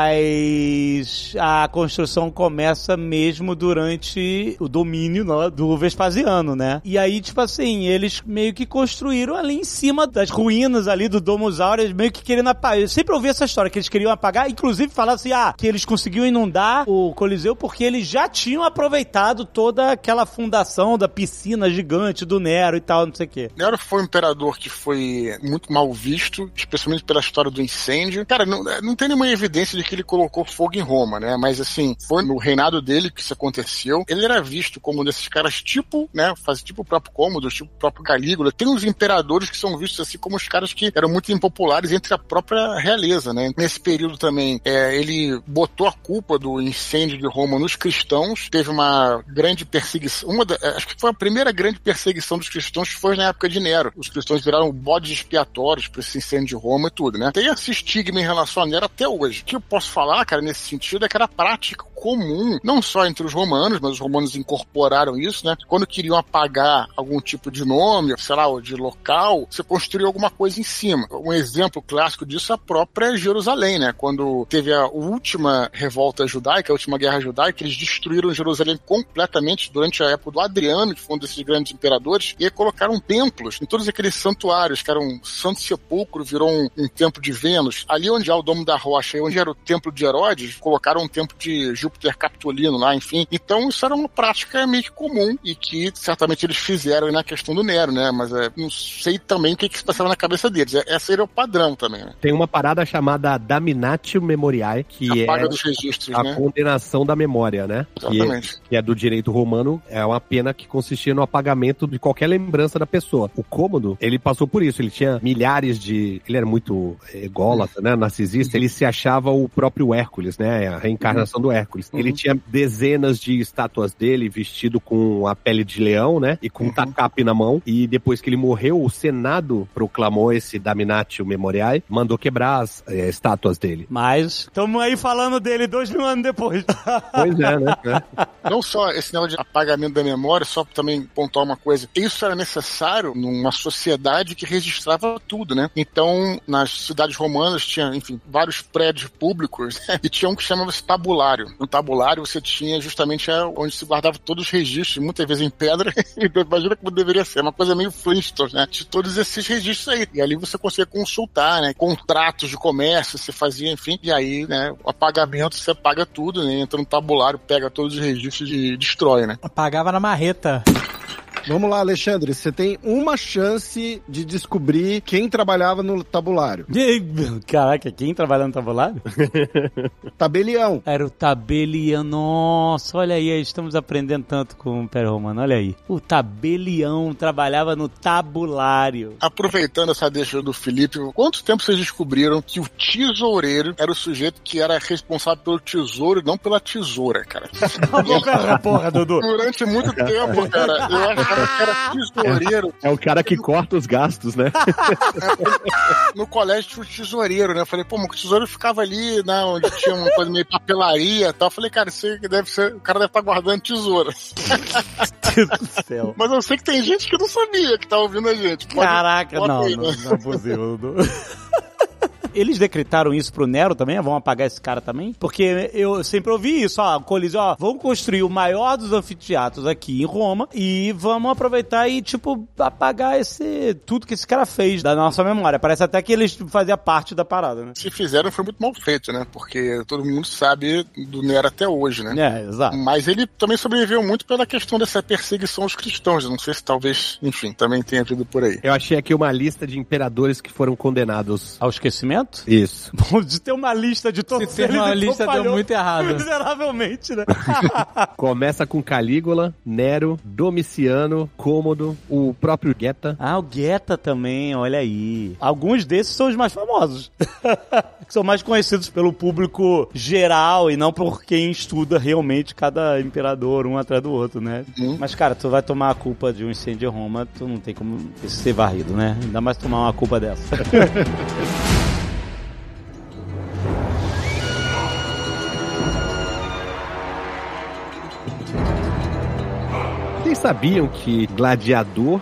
Mas a construção começa mesmo durante o domínio, né, do Vespasiano, né? E aí, tipo assim, eles meio que construíram ali em cima das ruínas ali do Domus Aureus, meio que querendo apagar. Eu sempre ouvi essa história, que eles queriam apagar, inclusive falaram assim, ah, que eles conseguiam inundar o Coliseu porque eles já tinham aproveitado toda aquela fundação da piscina gigante do Nero e tal, não sei o quê. Nero foi um imperador que foi muito mal visto, especialmente pela história do incêndio. Cara, não, não tem nenhuma evidência de que ele colocou fogo em Roma, né? Mas, assim, foi no reinado dele que isso aconteceu. Ele era visto como um desses caras tipo, né? Faz tipo o próprio Cômodo, tipo o próprio Calígula. Tem uns imperadores que são vistos assim como os caras que eram muito impopulares entre a própria realeza, né? Nesse período também, é, ele botou a culpa do incêndio de Roma nos cristãos. Teve uma grande perseguição. Uma da, acho que foi a primeira grande perseguição dos cristãos que foi na época de Nero. Os cristãos viraram bodes expiatórios para esse incêndio de Roma e tudo, né? Tem esse estigma em relação a Nero até hoje. O que eu posso falar, cara, nesse sentido é que era prática comum, não só entre os romanos, mas os romanos incorporaram isso, né? Quando queriam apagar algum tipo de nome, sei lá, ou de local, você construía alguma coisa em cima. Um exemplo clássico disso é a própria Jerusalém, né? Quando teve a última revolta judaica, a última guerra judaica, eles destruíram Jerusalém completamente durante a época do Adriano, que foi um desses grandes imperadores, e aí colocaram templos em todos aqueles santuários, que era um Santo Sepulcro, virou um, um templo de Vênus. Ali onde há o Domo da Rocha, onde era o templo de Herodes, colocaram um templo de Júpiter Capitolino lá, enfim. Então isso era uma prática meio que comum e que certamente eles fizeram na questão do Nero, né? Mas é, não sei também o que que se passava na cabeça deles. É, esse era o padrão também, né? Tem uma parada chamada Damnatio Memoriae, que a paga é dos registros, a né? condenação da memória, né? Exatamente. Que, que é do direito romano, é uma pena que consistia no apagamento de qualquer lembrança da pessoa. O Cômodo, ele passou por isso, ele tinha milhares de... Ele era muito ególatra, né? Narcisista, ele se achava o próprio Hércules, né? A reencarnação do Hércules. Ele Uhum. tinha dezenas de estátuas dele vestido com a pele de leão, né? E com um tacape na mão. E depois que ele morreu, o Senado proclamou esse Damnatio Memoriae, mandou quebrar as é, estátuas dele. Mas estamos aí falando dele dois mil anos depois. Pois é, né? É. Não só esse negócio de apagamento da memória, só pra também pontuar uma coisa. Isso era necessário numa sociedade que registrava tudo, né? Então, nas cidades romanas tinha, enfim, vários prédios públicos, né? E tinha um que chamava-se tabulário. No tabulário você tinha justamente onde se guardava todos os registros, muitas vezes em pedra, e imagina como deveria ser, uma coisa meio Flintstone, né? De todos esses registros aí. E ali você conseguia consultar, né? Contratos de comércio, você fazia, enfim, e aí, né? O apagamento, você apaga tudo, né? Entra no tabulário, pega todos os registros e destrói, né? Apagava na marreta. Vamos lá, Alexandre, você tem uma chance de descobrir quem trabalhava no tabulário. Caraca, quem trabalhava no tabulário? Tabelião. Era o tabelião. Nossa, olha aí, estamos aprendendo tanto com o Império Romano, olha aí. O tabelião trabalhava no tabulário. Aproveitando essa deixa do Felipe, quanto tempo vocês descobriram que o tesoureiro era o sujeito que era responsável pelo tesouro e não pela tesoura, cara? Pera, porra, Dudu. Durante muito tempo, cara, eu acho que era tesoureiro. É o cara que corta os gastos, né? No colégio tinha o tesoureiro, né? Eu falei, pô, mas o tesoureiro ficava ali, né, onde tinha uma coisa meio papelaria e tal. Eu falei, cara, isso aí deve ser, o cara deve estar guardando tesoura. Deus do céu. Mas eu sei que tem gente que não sabia que tá ouvindo a gente. Pode, Caraca, pode não, ir, não, né? não é possível, Dudu. Eles decretaram isso pro Nero também? Vão apagar esse cara também? Porque eu sempre ouvi isso, ó, Coliseu, ó, vamos construir o maior dos anfiteatros aqui em Roma e vamos aproveitar e, tipo, apagar esse, tudo que esse cara fez da nossa memória. Parece até que eles faziam parte da parada, né? Se fizeram foi muito mal feito, né? Porque todo mundo sabe do Nero até hoje, né? É, exato. Mas ele também sobreviveu muito pela questão dessa perseguição aos cristãos. Eu não sei se talvez, enfim, também tenha vindo por aí. Eu achei aqui uma lista de imperadores que foram condenados. Ao esquecimento? Isso. Bom, de ter uma lista de todos Se ter uma eles, então lista falhou deu muito errado. Miseravelmente, né? Começa com Calígula, Nero, Domiciano, Cômodo, o próprio Geta. Ah, o Geta também, olha aí. Alguns desses são os mais famosos. Que são mais conhecidos pelo público geral e não por quem estuda realmente cada imperador um atrás do outro, né? Uhum. Mas, cara, tu vai tomar a culpa de um incêndio em Roma, tu não tem como ser varrido, né? Ainda mais tomar uma culpa dessa. Vocês sabiam que gladiador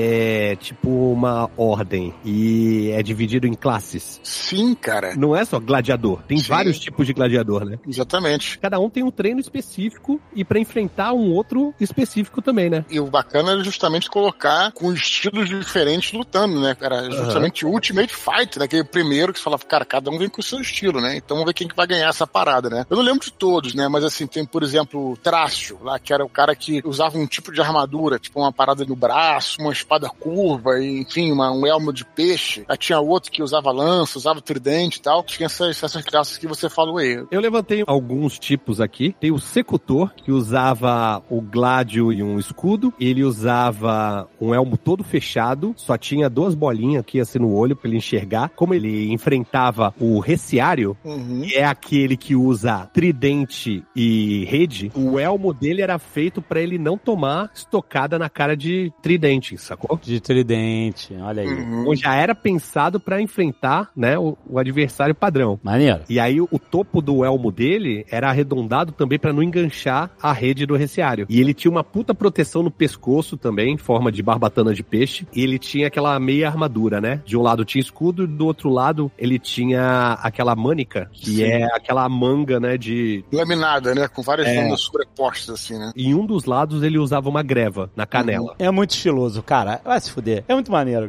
é tipo uma ordem e é dividido em classes? Sim, cara. Não é só gladiador, tem Sim. vários tipos de gladiador, né? Exatamente. Cada um tem um treino específico e pra enfrentar um outro específico também, né? E o bacana era justamente colocar com estilos diferentes lutando, né? Era justamente o Ultimate Fight, né? Aquele primeiro que você falava, cara, cada um vem com o seu estilo, né? Então vamos ver quem que vai ganhar essa parada, né? Eu não lembro de todos, né? Mas assim, tem, por exemplo, o Trácio, lá, que era o cara que usava um tipo de armadura, tipo uma parada no braço, uma espada curva, e, enfim, uma, um elmo de peixe. Aí tinha outro que usava lança, usava tridente e tal. Tinha essas, essas classes que você falou aí. Eu levantei alguns tipos aqui. Tem o Secutor, que usava o gládio e um escudo. Ele usava um elmo todo fechado, só tinha duas bolinhas aqui assim no olho pra ele enxergar. Como ele enfrentava o Reciário, Uhum. que é aquele que usa tridente e rede, o elmo dele era feito pra ele não tomar estocada na cara de tridente, sacou? De tridente, olha aí. Uhum. Então já era pensado pra enfrentar, né, o, o adversário padrão. Maneiro. E aí o, o topo do elmo dele era arredondado também pra não enganchar a rede do Reciário. E ele tinha uma puta proteção no pescoço também, em forma de barbatana de peixe. E ele tinha aquela meia armadura, né? De um lado tinha escudo e do outro lado ele tinha aquela mânica, que Sim. é aquela manga, né, de... Laminada, né? Com várias É. mangas sobrepostas, assim, né? Em um dos lados ele usava uma greva na canela. É muito estiloso, cara. Vai se fuder. É muito maneiro.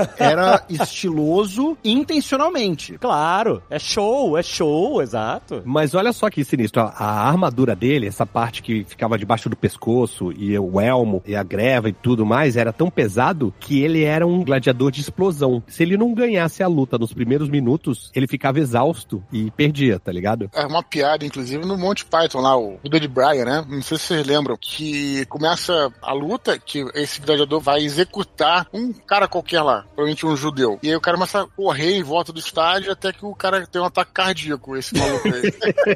Era estiloso intencionalmente. Claro. É show, é show, exato. Mas olha só que sinistro, a, a armadura dele, essa parte que ficava debaixo do pescoço e o elmo e a greva e tudo mais, era tão pesado que ele era um gladiador de explosão. Se ele não ganhasse a luta nos primeiros minutos, ele ficava exausto e perdia, tá ligado? É uma piada, inclusive, no Monty Python lá, o Vida de Brian, né? Não sei se vocês lembram, que começa a luta, que esse gladiador vai executar um cara qualquer lá, provavelmente um judeu. E aí o cara começa a correr em volta do estádio até que o cara tem um ataque cardíaco, esse maluco aí.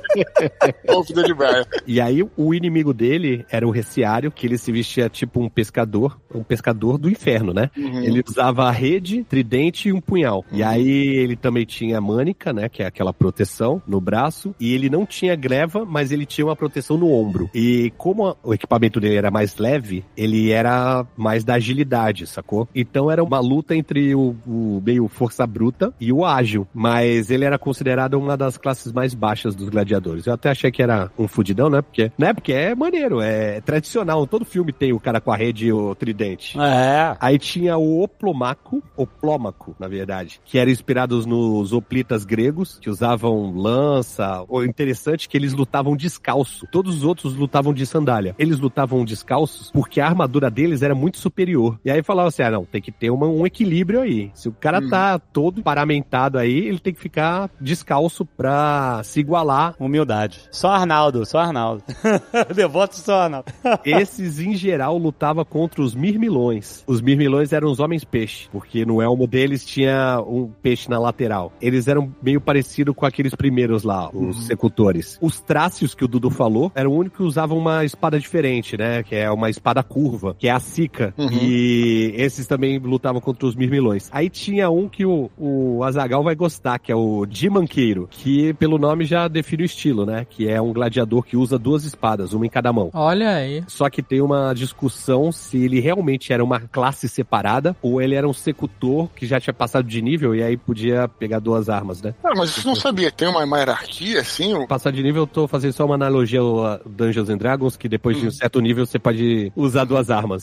É o Vida de Brian. E aí o inimigo dele era o Reciário, que ele se vestia tipo um pescador, um pescador do inferno, né? Uhum. Ele usava a rede, tridente e um punhal. Uhum. E aí ele também tinha mânica, né? Que é aquela proteção no braço. E ele não tinha greva, mas ele tinha uma proteção no ombro. E como o equipamento dele era mais leve, ele era mais da agilidade, sacou? Então era uma luta entre o, o meio força bruta e o ágil. Mas ele era considerado uma das classes mais baixas dos gladiadores. Eu até achei que era um fudidão, né? Porque, né? Porque é maneiro, é tradicional. Todo filme tem o cara com a rede e o tridente. É. Aí tinha o Oplomaco, Oplómaco, na verdade, que eram inspirados nos hoplitas gregos, que usavam lança. O interessante é que eles lutavam descalço. Todos os outros lutavam de sandália. Eles lutavam descalços porque a armadura deles era muito superior. E aí falava assim, ah, não, tem que ter uma, um equilíbrio aí. Se o cara Hum. tá todo paramentado aí, ele tem que ficar descalço pra se igualar. Humildade. Só Arnaldo, só Arnaldo. Devoto só Arnaldo. Esses, em geral, lutavam contra os mirmilões. Os mirmilões eram os homens-peixe, porque no elmo deles tinha um peixe na lateral. Eles eram meio parecidos com aqueles primeiros lá, os Uhum. secutores. Os trácios, que o Dudu falou, eram o único que usavam uma espada diferente, né? Que é uma espada curva, que é a Sica. Uhum. E esses também lutavam contra os mirmilões. Aí tinha um que o, o Azaghal vai gostar, que é o Dimanqueiro, que pelo nome já define o estilo, né? Que é um gladiador que usa duas espadas, uma em cada mão. Olha aí. Só que tem uma discussão se ele realmente era uma classe separada ou ele era um secutor que já tinha passado de nível e aí podia pegar duas armas, né? Cara, mas isso não sabia. Tem uma, uma hierarquia, assim? o- Passar de nível, eu tô fazendo só uma analogia ao Dungeons and Dragons, que depois de um certo nível você pode usar duas armas.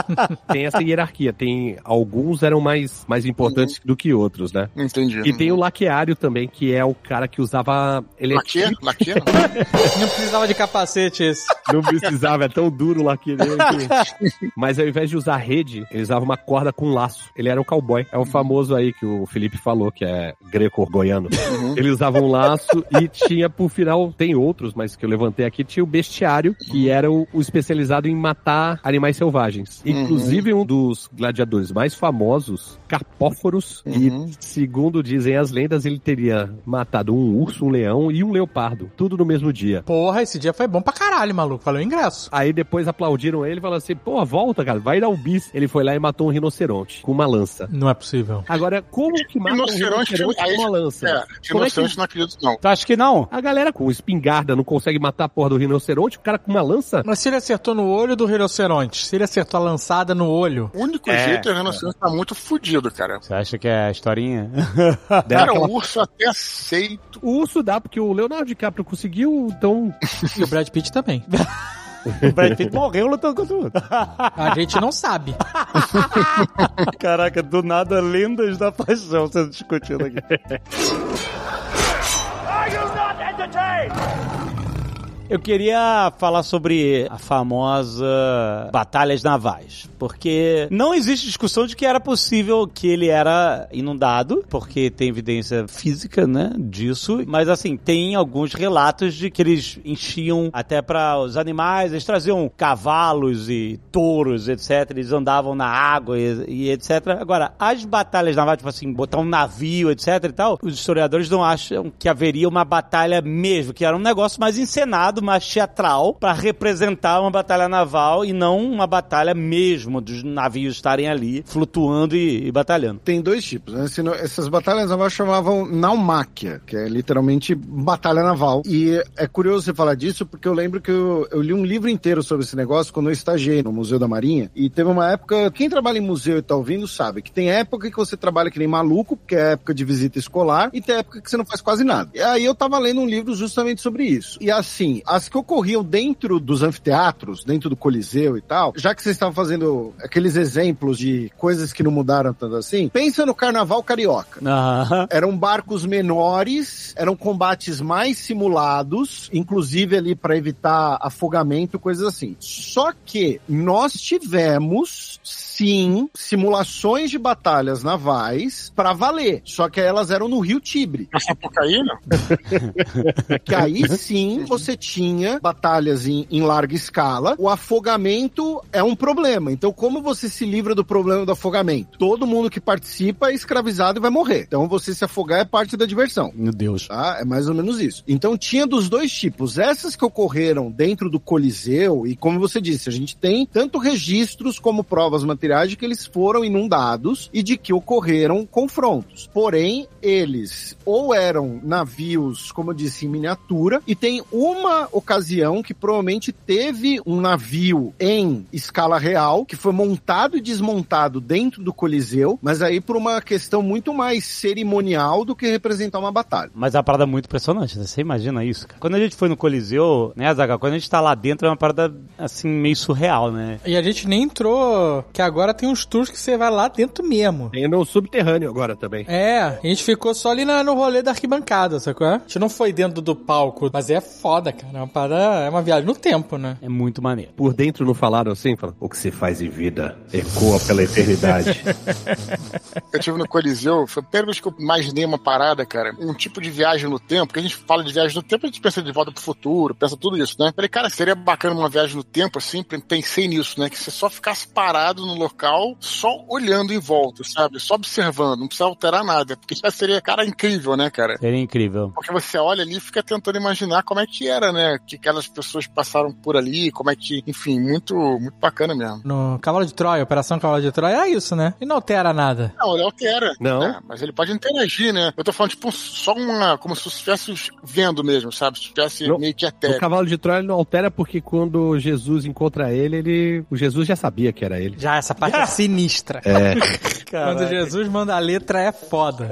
Tem essa hierarquia, tem alguns eram mais, mais importantes do que outros, né? Entendi. E tem o laqueário também, que é o cara que usava... Ele é Laque? Laque? Não precisava de capacete esse. Não precisava, é tão duro lá que ele... Mas ao invés de usar rede, ele usava uma corda com laço. Ele era um cowboy. É o famoso aí que o Felipe falou, que é greco-goiano. Uhum. Ele usava um laço e tinha, por final, tem outros, mas que eu levantei aqui, tinha o bestiário, que era o, o especializado em matar animais selvagens. Uhum. Inclusive, Inclusive, um dos gladiadores mais famosos, Carpóforos, Uhum. e segundo dizem as lendas, ele teria matado um urso, um leão e um leopardo, tudo no mesmo dia. Porra, esse dia foi bom pra caralho, maluco. Valeu o ingresso. Aí depois aplaudiram ele e falaram assim, pô, volta, cara, vai dar o bis. Ele foi lá e matou um rinoceronte com uma lança. Não é possível. Agora, como que mata um Rinoceronte, rinoceronte aí- com uma lança? É, Como é rinoceronte que não acredito, não. Tu acha que não? a galera com espingarda não consegue matar a porra do rinoceronte, o cara com uma lança? Mas se ele acertou no olho do rinoceronte, se ele acertou a lançada no olho... O único jeito é o rinoceronte tá muito fudido, cara. Você acha que é a historinha? Cara, aquela- o urso até aceito. O urso dá, porque o Leonardo DiCaprio conseguiu, então... E o Brad Pitt também. O Brad Pitt morreu lutando contra o outro. A gente não sabe. Caraca, do nada, lendas da paixão sendo discutidas aqui. Eu queria falar sobre a famosa batalhas navais, porque não existe discussão de que era possível que ele era inundado, porque tem evidência física, né, disso, mas assim, tem alguns relatos de que eles enchiam até para os animais, eles traziam cavalos e touros, etcétera, eles andavam na água e, e etcétera. Agora, as batalhas navais, tipo assim, botar um navio, etc e tal, os historiadores não acham que haveria uma batalha mesmo, que era um negócio mais encenado, mais teatral, para representar uma batalha naval e não uma batalha mesmo dos navios estarem ali flutuando e, e batalhando. Tem dois tipos, né? Senão, essas batalhas navais chamavam naumáquia, que é literalmente batalha naval. E é curioso você falar disso, porque eu lembro que eu, eu li um livro inteiro sobre esse negócio quando eu estagiei no Museu da Marinha, e teve uma época, quem trabalha em museu e tá ouvindo sabe, que tem época que você trabalha que nem maluco, porque é época de visita escolar, e tem época que você não faz quase nada. E aí eu tava lendo um livro justamente sobre isso. E assim, as que ocorriam dentro dos anfiteatros, dentro do Coliseu e tal, já que vocês estavam fazendo aqueles exemplos de coisas que não mudaram tanto assim, pensa no Carnaval Carioca. Aham. Eram barcos menores, eram combates mais simulados, inclusive ali para evitar afogamento, coisas assim. Só que nós tivemos, sim, simulações de batalhas navais para valer. Só que elas eram no Rio Tibre. Na Sapucaí, não? Que aí sim você tinha batalhas em, em larga escala. O afogamento é um problema. Então, como você se livra do problema do afogamento? Todo mundo que participa é escravizado e vai morrer. Então, você se afogar é parte da diversão. Meu Deus. Tá? É mais ou menos isso. Então, tinha dos dois tipos. Essas que ocorreram dentro do Coliseu, e como você disse, a gente tem tanto registros como provas materiais de que eles foram inundados e de que ocorreram confrontos. Porém, eles ou eram navios, como eu disse, em miniatura, e tem uma ocasião que provavelmente teve um navio em escala real, que foi montado e desmontado dentro do Coliseu, mas aí por uma questão muito mais cerimonial do que representar uma batalha. Mas é uma parada muito impressionante, né? Você imagina isso, cara. Quando a gente foi no Coliseu, né, Azaghal, quando a gente tá lá dentro é uma parada, assim, meio surreal, né? E a gente nem entrou, que agora tem uns tours que você vai lá dentro mesmo. Tem no subterrâneo agora também. É, a gente ficou só ali na, no rolê da arquibancada, sacou? A gente não foi dentro do palco, mas é foda, cara. É uma parada, é uma viagem no tempo, né? É muito maneiro. Por dentro não falaram assim? Falaram, o que se faz em vida ecoa pela eternidade. Eu estive no Coliseu, foi a primeira vez que eu imaginei uma parada, cara, um tipo de viagem no tempo, porque a gente fala de viagem no tempo, a gente pensa de volta pro futuro, pensa tudo isso, né? Falei, cara, seria bacana uma viagem no tempo, assim, pensei nisso, né? Que você só ficasse parado no local, só olhando em volta, sabe? Só observando, não precisa alterar nada, porque já seria, cara, incrível, né, cara? Seria incrível. Porque você olha ali e fica tentando imaginar como é que era, né? Que aquelas pessoas passaram por ali, como é que, enfim, muito, muito bacana mesmo. No Cavalo de Troia, Operação Cavalo de Troia, é isso, né? E não altera nada. Não, ele altera. Não. Né? Mas ele pode interagir, né? Eu tô falando, tipo, só uma, como se estivesse vendo mesmo, sabe? Se estivesse Não. meio que O etéreo. cavalo de Troia não altera porque quando Jesus encontra ele, ele, o Jesus já sabia que era ele. Já, essa parte é sinistra. É. Quando Jesus manda a letra, é foda.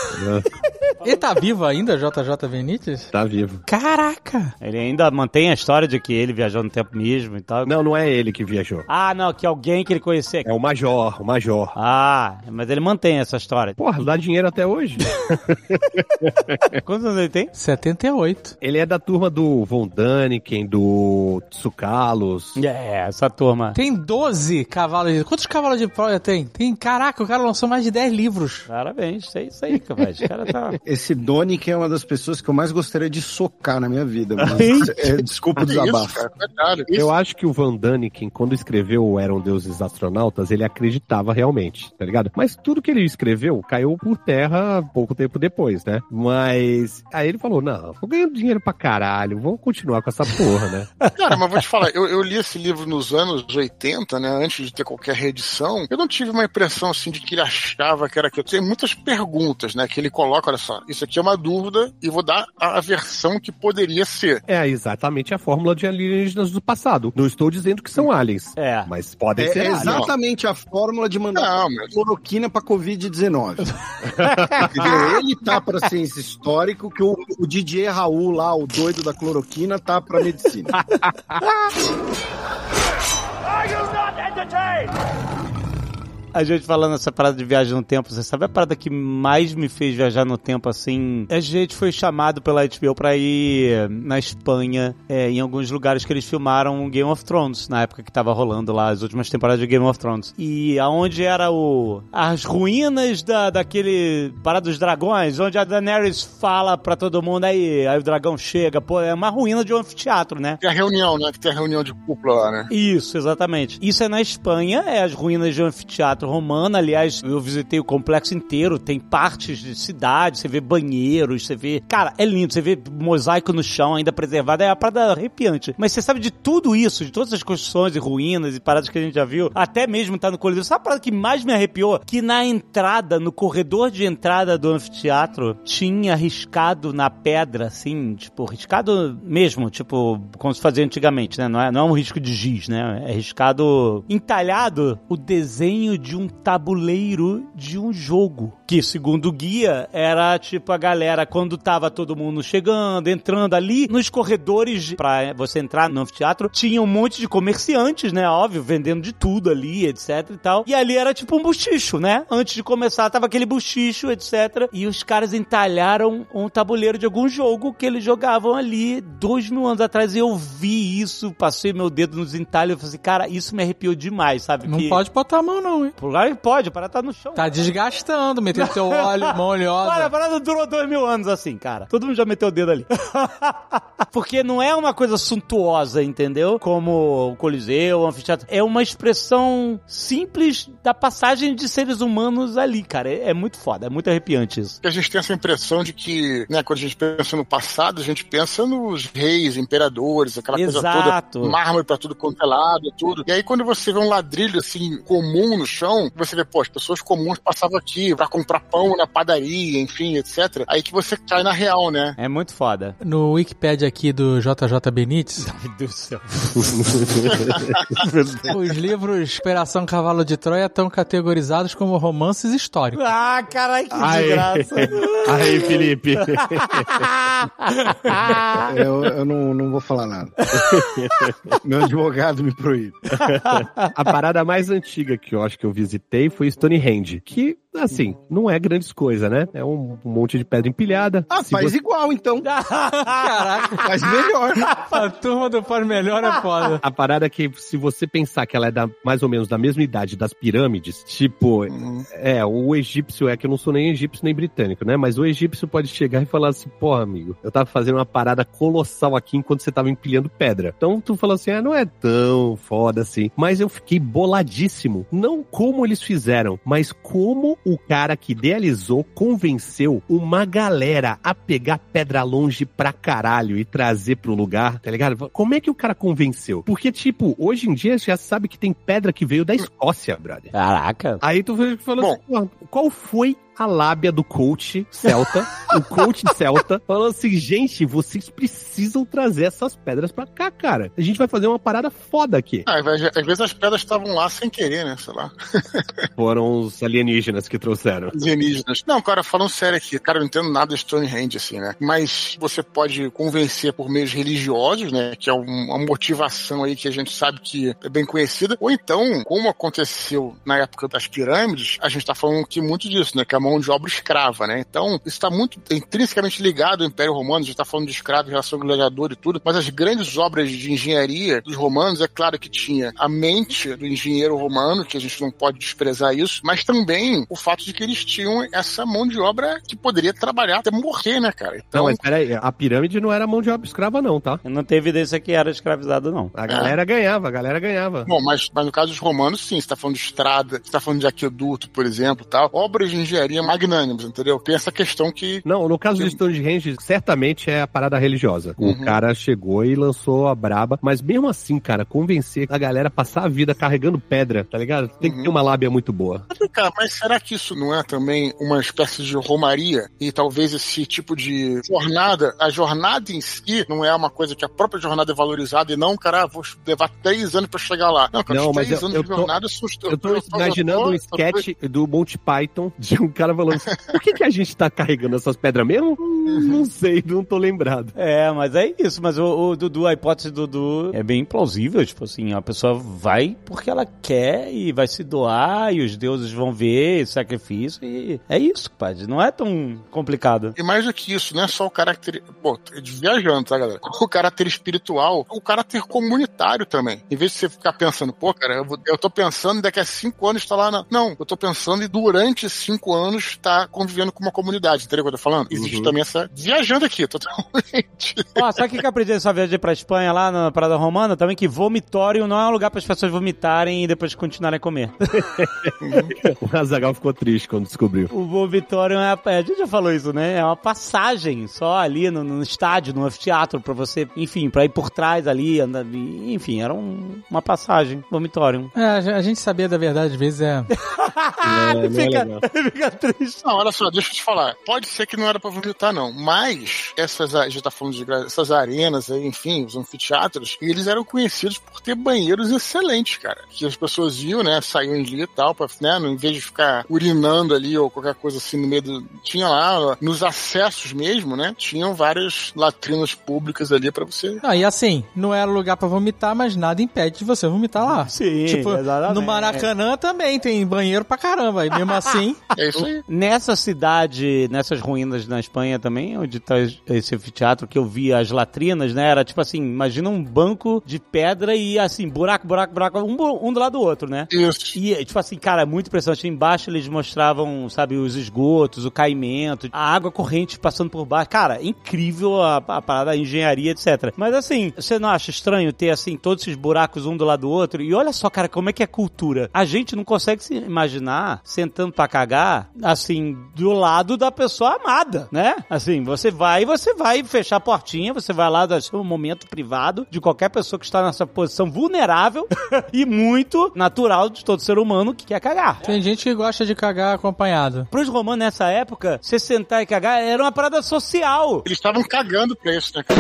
Ele tá vivo ainda, J J Benítez? Tá vivo. Caraca! Ele ainda mantém a história de que ele viajou no tempo mesmo e tal. Não, não é ele que viajou. Ah, não, que alguém que ele conhecia. É o Major, o Major. Ah, mas ele mantém essa história. Porra, dá dinheiro até hoje. Quantos anos ele tem? setenta e oito. Ele é da turma do Von Däniken, do Tsukalos. É, essa turma. Tem doze cavalos de... Quantos cavalos de Troia tem? Tem, caraca, o cara lançou mais de dez livros. Parabéns, é isso aí, rapaz. O cara tá... esse Doni que é uma das pessoas que eu mais gostaria de socar na minha vida. Mas, é, desculpa o desabafo. Isso, cara, eu acho que o Van Daniken, quando escreveu Eram Deuses Astronautas, ele acreditava realmente, tá ligado? Mas tudo que ele escreveu caiu por terra pouco tempo depois, né? Mas aí ele falou, não, tô ganhando dinheiro pra caralho, vamos continuar com essa porra, né? Cara, mas vou te falar, eu, eu li esse livro nos anos oitenta, né, antes de ter qualquer reedição, eu não tive uma impressão, assim, de que ele achava que era aquilo. Tem muitas perguntas, né, que ele coloca, olha só, isso aqui é uma dúvida e vou dar a versão que poderia ser. É exatamente a fórmula de alienígenas do passado. Não estou dizendo que são aliens, é. mas podem é, ser é aliens. exatamente a fórmula de mandar não, mas... cloroquina pra covid dezenove. Entendeu? Ele tá pra ciência histórica, que o, o Didier Raul lá, o doido da cloroquina, tá pra medicina. Are you not entertained? A gente falando essa parada de viagem no tempo, você sabe a parada que mais me fez viajar no tempo, assim? A gente foi chamado pela H B O pra ir na Espanha, é, em alguns lugares que eles filmaram Game of Thrones, na época que tava rolando lá as últimas temporadas de Game of Thrones. E aonde era o... as ruínas da, daquele... parada dos dragões, onde a Daenerys fala pra todo mundo, aí, aí o dragão chega, pô, é uma ruína de um anfiteatro, né? Tem a reunião, né? Que tem a reunião de cúpula lá, né? Isso, exatamente. Isso é na Espanha, é as ruínas de um anfiteatro romana. Aliás, eu visitei o complexo inteiro, tem partes de cidade, você vê banheiros, você vê... Cara, é lindo, você vê mosaico no chão ainda preservado, é uma parada arrepiante. Mas você sabe de tudo isso, de todas as construções e ruínas e paradas que a gente já viu, até mesmo tá no Coliseu. Sabe a parada que mais me arrepiou? Que na entrada, no corredor de entrada do anfiteatro, tinha riscado na pedra, assim, tipo, riscado mesmo, tipo, como se fazia antigamente, né? Não é, não é um risco de giz, né? É riscado, entalhado, o desenho de um tabuleiro de um jogo. Que, segundo o guia, era tipo a galera, quando tava todo mundo chegando, entrando ali, nos corredores pra você entrar no anfiteatro, tinha um monte de comerciantes, né? Óbvio, vendendo de tudo ali, etc e tal. E ali era tipo um buchicho, né? Antes de começar, tava aquele buchicho, etcétera. E os caras entalharam um tabuleiro de algum jogo que eles jogavam ali dois mil anos atrás. E eu vi isso, passei meu dedo nos entalhos e falei assim, cara, isso me arrepiou demais, sabe? Não que... pode botar a mão, não, hein? Claro que pode, a parada tá no chão. Tá desgastando, metendo teu óleo, mão oleosa. Olha, a parada durou dois mil anos assim, cara. Todo mundo já meteu o dedo ali. Porque não é uma coisa suntuosa, entendeu? Como o Coliseu, o anfiteatro. É uma expressão simples da passagem de seres humanos ali, cara. É, é muito foda, é muito arrepiante isso. A gente tem essa impressão de que, né, quando a gente pensa no passado, a gente pensa nos reis, imperadores, aquela Exato. coisa toda, mármore pra tudo quanto é lado, tudo. E aí quando você vê um ladrilho, assim, comum no chão, você vê, pô, as pessoas comuns passavam aqui pra comprar pão na padaria, enfim, etcétera. Aí que você cai na real, né? É muito foda. No Wikipedia aqui do J J Benítez... Ai, Deus do céu. Os livros Operação Cavalo de Troia estão categorizados como romances históricos. Ah, caralho, que Aí. desgraça. Aí, Felipe. Eu, eu não, não vou falar nada. Meu advogado me proíbe. A parada mais antiga que eu acho que eu visitei foi Stonehenge, que, assim, não é grandes coisa, né? É um, um monte de pedra empilhada. Ah, Se faz você... igual, então. Caraca, Faz melhor. a turma do Faz Melhor é foda. A parada é que, se você pensar que ela é da, mais ou menos da mesma idade das pirâmides, tipo, Uhum. é, o egípcio, é que eu não sou nem egípcio nem britânico, né? Mas o egípcio pode chegar e falar assim, porra, amigo, eu tava fazendo uma parada colossal aqui enquanto você tava empilhando pedra. Então tu falou assim, ah, não é tão foda assim. Mas eu fiquei boladíssimo. Não como eles fizeram, mas como o cara que idealizou convenceu uma galera a pegar pedra longe pra caralho e trazer pro lugar, tá ligado? Como é que o cara convenceu? Porque, tipo, hoje em dia já sabe que tem pedra que veio da Escócia, brother. Caraca. Aí tu falou Bom. assim, pô, qual foi a lábia do coach celta, o coach celta, falando assim, gente, vocês precisam trazer essas pedras pra cá, cara. A gente vai fazer uma parada foda aqui. Ah, às vezes as pedras estavam lá sem querer, né? Sei lá. Foram os alienígenas que trouxeram. Alienígenas. Não, cara, falando sério aqui, cara, eu não entendo nada de Stonehenge, assim, né? Mas você pode convencer por meios religiosos, né? Que é uma motivação aí que a gente sabe que é bem conhecida. Ou então, como aconteceu na época das pirâmides, a gente tá falando aqui muito disso, né? Que a mão de obra escrava, né? Então, isso está muito intrinsecamente ligado ao Império Romano, a gente está falando de escravo em relação ao gladiador e tudo, mas as grandes obras de engenharia dos romanos, é claro que tinha a mente do engenheiro romano, que a gente não pode desprezar isso, mas também o fato de que eles tinham essa mão de obra que poderia trabalhar até morrer, né, cara? Então, não, mas peraí, a pirâmide não era mão de obra escrava não, tá? Não tem evidência que era escravizado, não. A galera é. ganhava, a galera ganhava. Bom, mas, mas no caso dos romanos, sim, você tá falando de estrada, você tá falando de aqueduto, por exemplo, tal, obras de engenharia magnânimas, entendeu? Tem essa questão que... Não, no caso que... de Stonehenge, certamente é a parada religiosa. Uhum. O cara chegou e lançou a braba, mas mesmo assim, cara, convencer a galera a passar a vida carregando pedra, tá ligado? Tem uhum. que ter uma lábia muito boa. Mas, cara, mas será que isso não é também uma espécie de romaria? E talvez esse tipo de jornada, a jornada em si não é uma coisa que a própria jornada é valorizada e não, cara, vou levar três anos pra chegar lá. Não, cara, não, três mas eu, anos eu de tô, jornada assustou. Eu tô imaginando um sketch do Monty Python de um cara falando assim, por que que a gente tá carregando essas pedras mesmo? Hum, não sei, não tô lembrado. É, mas é isso, mas o, o Dudu, a hipótese do Dudu é bem plausível, tipo assim, a pessoa vai porque ela quer e vai se doar e os deuses vão ver sacrifício e é isso, padre, não é tão complicado. E mais do que isso, não é só o caráter, pô, de viajando, tá, galera? O caráter espiritual, o caráter comunitário também. Em vez de você ficar pensando, pô, cara, eu, vou, eu tô pensando daqui a cinco anos estar lá na... Não, eu tô pensando em durante cinco anos estar convivendo com uma comunidade, entendeu o que eu tô falando? Existe uhum. também essa... Viajando aqui, totalmente. Ó, sabe o que eu aprendi nessa viagem pra Espanha, lá na Parada Romana? Também que vomitório não é um lugar para as pessoas vomitarem e depois continuarem a comer. O Azaghal ficou triste quando descobriu. O vomitório é... A gente já falou isso, né? É uma passagem só ali no, no estádio, no anfiteatro, pra você, enfim, pra ir por trás ali, andar, enfim, era um, uma passagem, vomitório. É, a gente sabia da verdade, às vezes é... é fica, fica triste. Não, olha só, deixa eu te falar. Pode ser que não era pra vomitar, não, mas essas, a gente tá falando de essas arenas aí, enfim, os anfiteatros, eles eram conhecidos por ter banheiros excelentes, cara. Que as pessoas iam, né, saíam ali e tal, pra, né, em vez de ficar urinando ali ou qualquer coisa assim no meio do... Tinha lá, nos acessos mesmo, né, tinham várias latrinas públicas ali pra você... Ah, e assim, não era lugar pra vomitar, mas nada impede de você vomitar lá. Sim, tipo, exatamente. No Maracanã também tem banheiro pra caramba, e mesmo assim... É isso aí. Nessa cidade, nessas ruínas na Espanha também, onde tá esse anfiteatro que eu vi as latrinas, né, era tipo assim, imagina um banco de pedra e assim, buraco, buraco, buraco, um, um do lado do outro, né? Isso. E tipo assim, cara, muito impressionante. Embaixo eles mostravam, sabe, os esgotos, o caimento, a água corrente passando por baixo. Cara, incrível a, a parada, a engenharia, etcétera. Mas assim, você não acha estranho ter assim, todos esses buracos um do lado do outro? E olha só, cara, como é que é a cultura. A gente não consegue se imaginar sentando pra cagar, assim, do lado da pessoa amada, né? Assim, você vai, você vai fechar a portinha, você vai lá, dar um momento privado de qualquer pessoa que está nessa posição vulnerável e muito natural de todo ser humano que quer cagar. Tem gente que gosta de cagar acompanhado. Pros romanos, nessa época, você sentar e cagar era uma parada social. Eles estavam cagando pra isso, né, cara?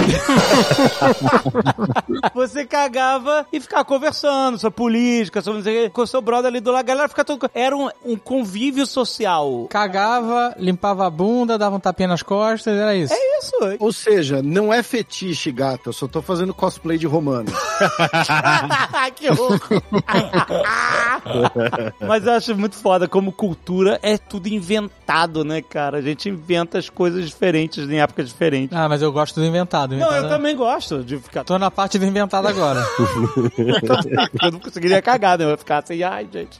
Você cagava e ficava conversando sobre política, sobre não sei o que, com o seu brother ali do lado, a galera ficava todo... Era um, um convívio social. Cagava, limpava a bunda, dava um tapinha nas costas, era isso. É isso. Ou seja, não é fetiche, gato, eu só tô fazendo cosplay de romano. Que louco. Mas eu acho muito foda como cultura é tudo inventado, né, cara? A gente inventa as coisas diferentes em épocas diferentes. Ah, mas eu gosto do inventado. inventado não, eu é... também gosto de ficar... Tô na parte do inventado agora. Eu não conseguiria cagar, né? Eu ia ficar assim, ai, gente.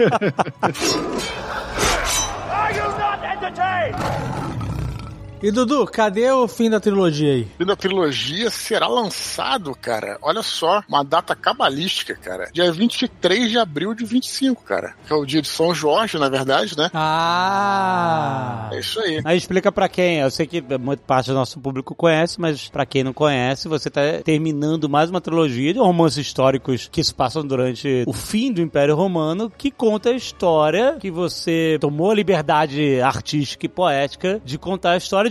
Are you not entertained? E Dudu, cadê o fim da trilogia aí? O fim da trilogia será lançado, cara, olha só, uma data cabalística, cara. Dia vinte e três de abril de vinte e cinco, cara. Que é o dia de São Jorge, na verdade, né? Ah! É isso aí. Aí explica pra quem, eu sei que muita parte do nosso público conhece, mas pra quem não conhece, você tá terminando mais uma trilogia de romances históricos que se passam durante o fim do Império Romano, que conta a história que você tomou a liberdade artística e poética de contar a história de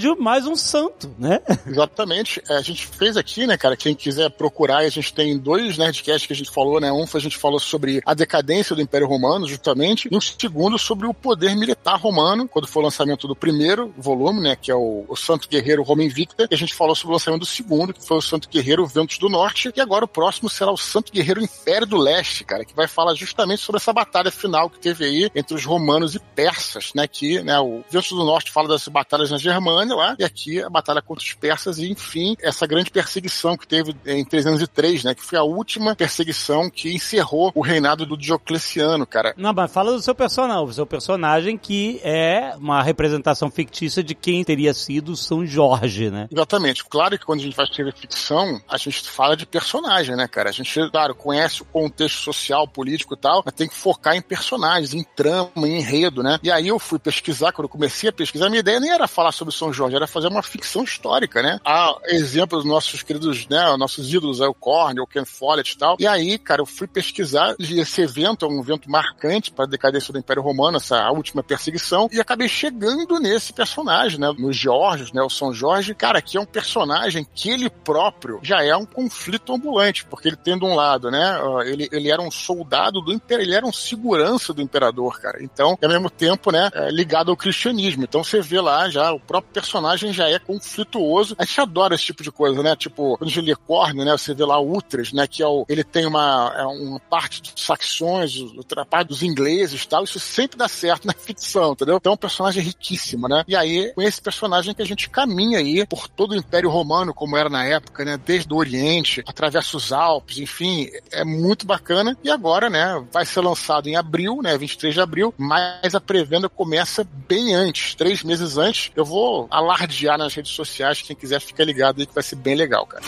episódio mais um santo, né? Exatamente. É, a gente fez aqui, né, cara, quem quiser procurar, a gente tem dois Nerdcasts que a gente falou, né? Um foi a gente falou sobre a decadência do Império Romano, justamente, e um segundo sobre o poder militar romano, quando foi o lançamento do primeiro volume, né, que é o, o Santo Guerreiro Roma Invicta, e a gente falou sobre o lançamento do segundo, que foi o Santo Guerreiro Ventos do Norte, e agora o próximo será o Santo Guerreiro Império do Leste, cara, que vai falar justamente sobre essa batalha final que teve aí entre os romanos e persas, né, que, né, o Ventos do Norte fala das batalhas na Germânia lá, e aqui a batalha contra os persas, e enfim, essa grande perseguição que teve em trezentos e três, né, que foi a última perseguição que encerrou o reinado do Diocleciano, cara. Não, mas fala do seu personagem, o seu personagem que é uma representação fictícia de quem teria sido São Jorge, né? Exatamente. Claro que quando a gente vai escrever ficção, a gente fala de personagem, né, cara? A gente, claro, conhece o contexto social, político e tal, mas tem que focar em personagens, em trama, em enredo, né? E aí eu fui pesquisar, quando eu comecei a pesquisar, a minha ideia nem era falar sobre São Jorge, era fazer uma ficção histórica, né? Há exemplos dos nossos queridos, né, nossos ídolos, aí, o Corne, o Ken Follett e tal. E aí, cara, eu fui pesquisar, e esse evento é um evento marcante para a decadência do Império Romano, essa última perseguição, e acabei chegando nesse personagem, né? No Georgios, né? O São Jorge, cara, que é um personagem que ele próprio já é um conflito ambulante, porque ele tem de um lado, né? Ele, ele era um soldado do Império, ele era um segurança do Imperador, cara. Então, ao mesmo tempo, né? Ligado ao cristianismo. Então, você vê lá já, o próprio personagem já é conflituoso. A gente adora esse tipo de coisa, né? Tipo, quando a gente lê Corne, né? Você vê lá o Uhtred, né? Que é o, ele tem uma, é uma parte dos saxões, outra parte dos ingleses e tal. Isso sempre dá certo na ficção, entendeu? Então, é um personagem riquíssimo, né? E aí, com esse personagem que a gente caminha aí por todo o Império Romano, como era na época, né? Desde o Oriente, atravessa os Alpes, enfim, é muito bacana. E agora, né? Vai ser lançado em abril, né? vinte e três de abril, mas a pré-venda começa bem antes, três meses antes. Eu vou alardear nas redes sociais, quem quiser fica ligado aí que vai ser bem legal, cara.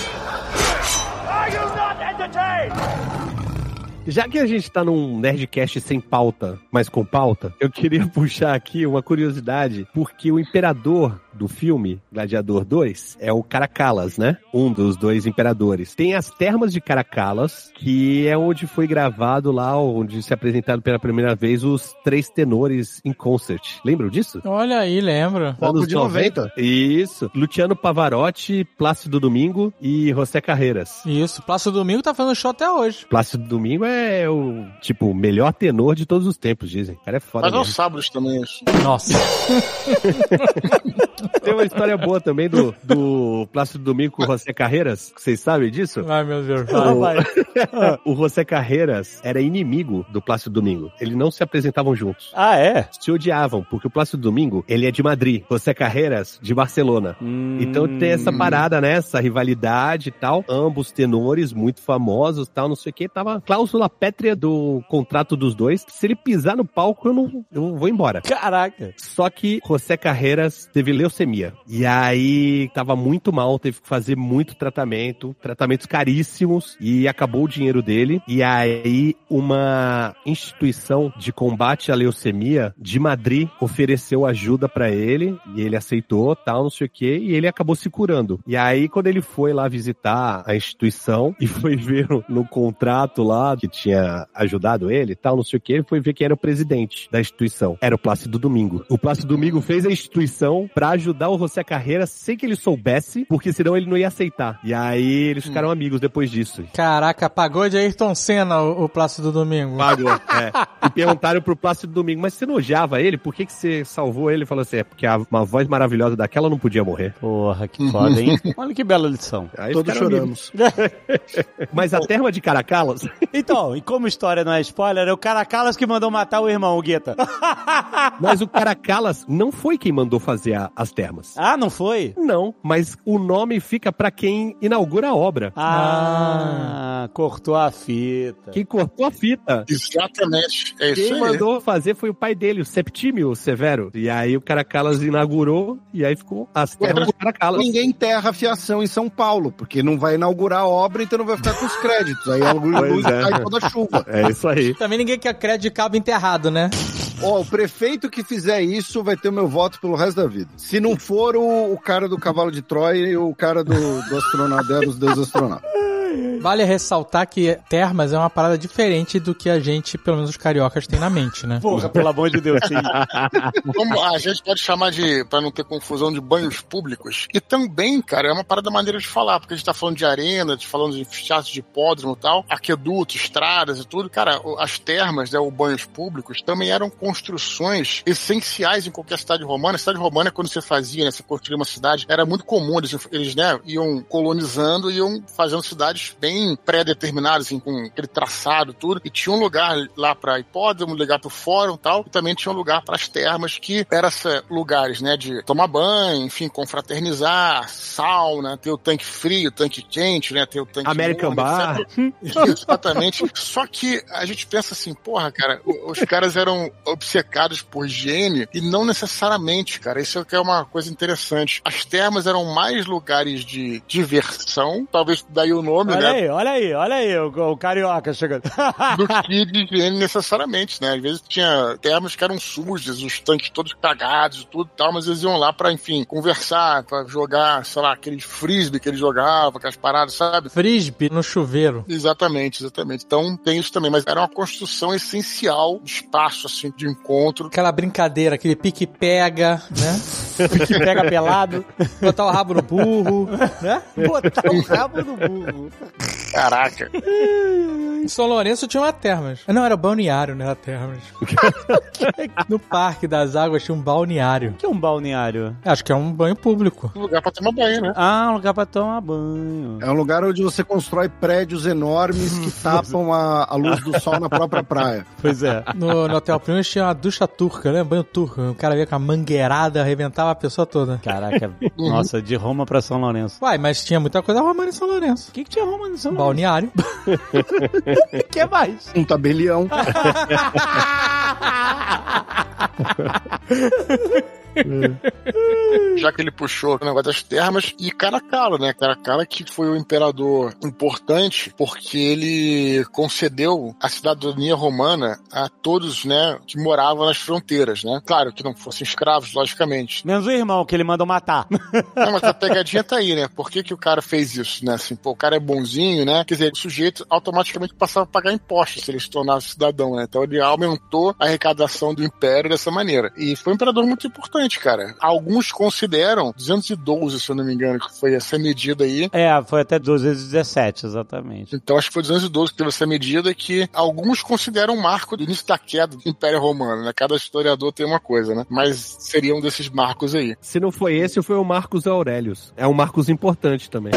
Are you not entertained? Já que a gente tá num Nerdcast sem pauta, mas com pauta, eu queria puxar aqui uma curiosidade, porque o imperador do filme Gladiador dois é o Caracalas, né? Um dos dois imperadores. Tem as termas de Caracalas, que é onde foi gravado lá, onde se apresentaram pela primeira vez os três tenores em concert. Lembram disso? Olha aí, lembro. Papo de noventa. Isso. Luciano Pavarotti, Plácido Domingo e José Carreiras. Isso. Plácido Domingo tá fazendo show até hoje. Plácido Domingo é o, tipo, melhor tenor de todos os tempos, dizem. O cara é foda. Mas aos sábados também isso. Nossa. Tem uma história boa também do, do Plácido Domingo com o José Carreiras. Vocês sabem disso? Ai, meu Deus. O, o José Carreiras era inimigo do Plácido Domingo. Eles não se apresentavam juntos. Ah, é? Se odiavam, porque o Plácido Domingo, ele é de Madrid. José Carreiras, de Barcelona. Hum... Então tem essa parada, né? Essa rivalidade e tal. Ambos tenores muito famosos e tal, não sei o que. Tava cláusula pétrea do contrato dos dois. Se ele pisar no palco, eu não eu vou embora. Caraca. Só que José Carreiras teve leucemia. E aí tava muito mal, teve que fazer muito tratamento, tratamentos caríssimos, e acabou o dinheiro dele. E aí uma instituição de combate à leucemia de Madrid ofereceu ajuda pra ele, e ele aceitou, tal, não sei o que, e ele acabou se curando. E aí quando ele foi lá visitar a instituição e foi ver no, no contrato lá que tinha ajudado ele, tal, não sei o que, ele foi ver quem era o presidente da instituição. Era o Plácido Domingo. O Plácido Domingo fez a instituição pra ajudar o José Carreiras sem que ele soubesse, porque senão ele não ia aceitar. E aí eles ficaram hum. amigos depois disso. Caraca, pagou de Ayrton Senna o, o Plácido Domingo. Pagou, é. E perguntaram pro Plácido Domingo, mas você não odiava ele? Por que que você salvou ele? Ele falou assim, é porque a, uma voz maravilhosa daquela não podia morrer. Porra, que foda, hein? Olha que bela lição. Aí todos choramos. Mas a terma de Caracalas... Então, e como história não é spoiler, é o Caracalas que mandou matar o irmão, o Guetta. Mas o Caracalas não foi quem mandou fazer a, as termas. Ah, não foi? Não, mas o nome fica pra quem inaugura a obra. Ah, ah, cortou a fita. Quem cortou a fita. Exatamente. É isso quem aí. mandou fazer foi o pai dele, o Septímio Severo. E aí o Caracalas inaugurou e aí ficou as termas do Caracalas. Ninguém enterra a fiação em São Paulo, porque não vai inaugurar a obra, então não vai ficar com os créditos. Aí a luz é. cai toda a chuva. É isso aí. Também ninguém quer crédito de cabo enterrado, né? Ó, o prefeito que fizer isso vai ter o meu voto pelo resto da vida. Se não for o, o cara do cavalo de Troia e o cara do, do astronauta, dos deuses astronautas. Vale ressaltar que termas é uma parada diferente do que a gente, pelo menos os cariocas, tem na mente, né? Porra, pelo amor de Deus, sim. Como a gente pode chamar de, pra não ter confusão, de banhos públicos. E também, cara, é uma parada maneira de falar, porque a gente tá falando de arena, de falando de teatro de hipódromo e tal, aqueduto, estradas e tudo. Cara, as termas, né, os banhos públicos, também eram construções essenciais em qualquer cidade romana. A cidade romana, quando você fazia, né, você construía uma cidade, era muito comum, eles, eles né, iam colonizando, iam fazendo cidades bem pré-determinadas, assim, com aquele traçado, tudo, e tinha um lugar lá pra hipódromo, um lugar pro fórum e tal, e também tinha um lugar pras termas, que eram esses lugares, né, de tomar banho, enfim, confraternizar, sauna, ter o tanque frio, o tanque quente, né, ter o tanque American morno, Bar. Exatamente. Só que a gente pensa assim, porra, cara, os caras eram obcecados por higiene e não necessariamente, cara. Isso é que é uma coisa interessante. As termas eram mais lugares de diversão, talvez daí o nome, olha né? Olha aí, olha aí, olha aí, o, o carioca chegando. Do que de higiene necessariamente, né? Às vezes tinha termas que eram sujas, os tanques todos cagados e tudo e tal, mas eles iam lá pra, enfim, conversar, pra jogar, sei lá, aquele frisbee que eles jogavam, aquelas paradas, sabe? Frisbee no chuveiro. Exatamente, exatamente. Então tem isso também, mas era uma construção essencial, de espaço, assim, de encontro. Aquela brincadeira, aquele pique-pega, né? Pique-pega pelado. Botar o rabo no burro, né? Botar o rabo no burro. Caraca. Em São Lourenço tinha uma termas. Não, era balneário, não era termas. No Parque das Águas tinha um balneário. O que é um balneário? Acho que é um banho público. Um lugar pra tomar banho, né? Ah, um lugar pra tomar banho. É um lugar onde você constrói prédios enormes que tapam a, a luz do sol na própria praia. Pois é. No, no Hotel Primas tinha uma ducha turca, né? Banho turco. O cara veio com a mangueirada, arrebentava a pessoa toda. Caraca, nossa, de Roma pra São Lourenço. Uai, mas tinha muita coisa romana em São Lourenço. O que, que tinha Roma em São Lourenço? Balneário. O que mais? Um tabelião. Já que ele puxou o negócio das termas, e Caracalla, né? Caracalla que foi um imperador importante porque ele concedeu a cidadania romana a todos, né, que moravam nas fronteiras, né? Claro que não fossem escravos, logicamente. Menos o irmão, que ele mandou matar. Não, mas a pegadinha tá aí, né? Por que que o cara fez isso, né? Assim, pô, o cara é bonzinho, né? Quer dizer, o sujeito automaticamente passava a pagar impostos se ele se tornasse cidadão, né? Então ele aumentou a arrecadação do império dessa maneira. E foi um imperador muito importante, cara. Alguns consideram duzentos e doze, se eu não me engano, que foi essa medida aí. É, foi até duzentos e dezessete, exatamente. Então acho que foi duzentos e doze que teve essa medida, que alguns consideram um marco do início da queda do Império Romano, né? Cada historiador tem uma coisa, né? Mas seria um desses marcos aí. Se não foi esse, foi o Marcos Aurelius. É um Marcos importante também.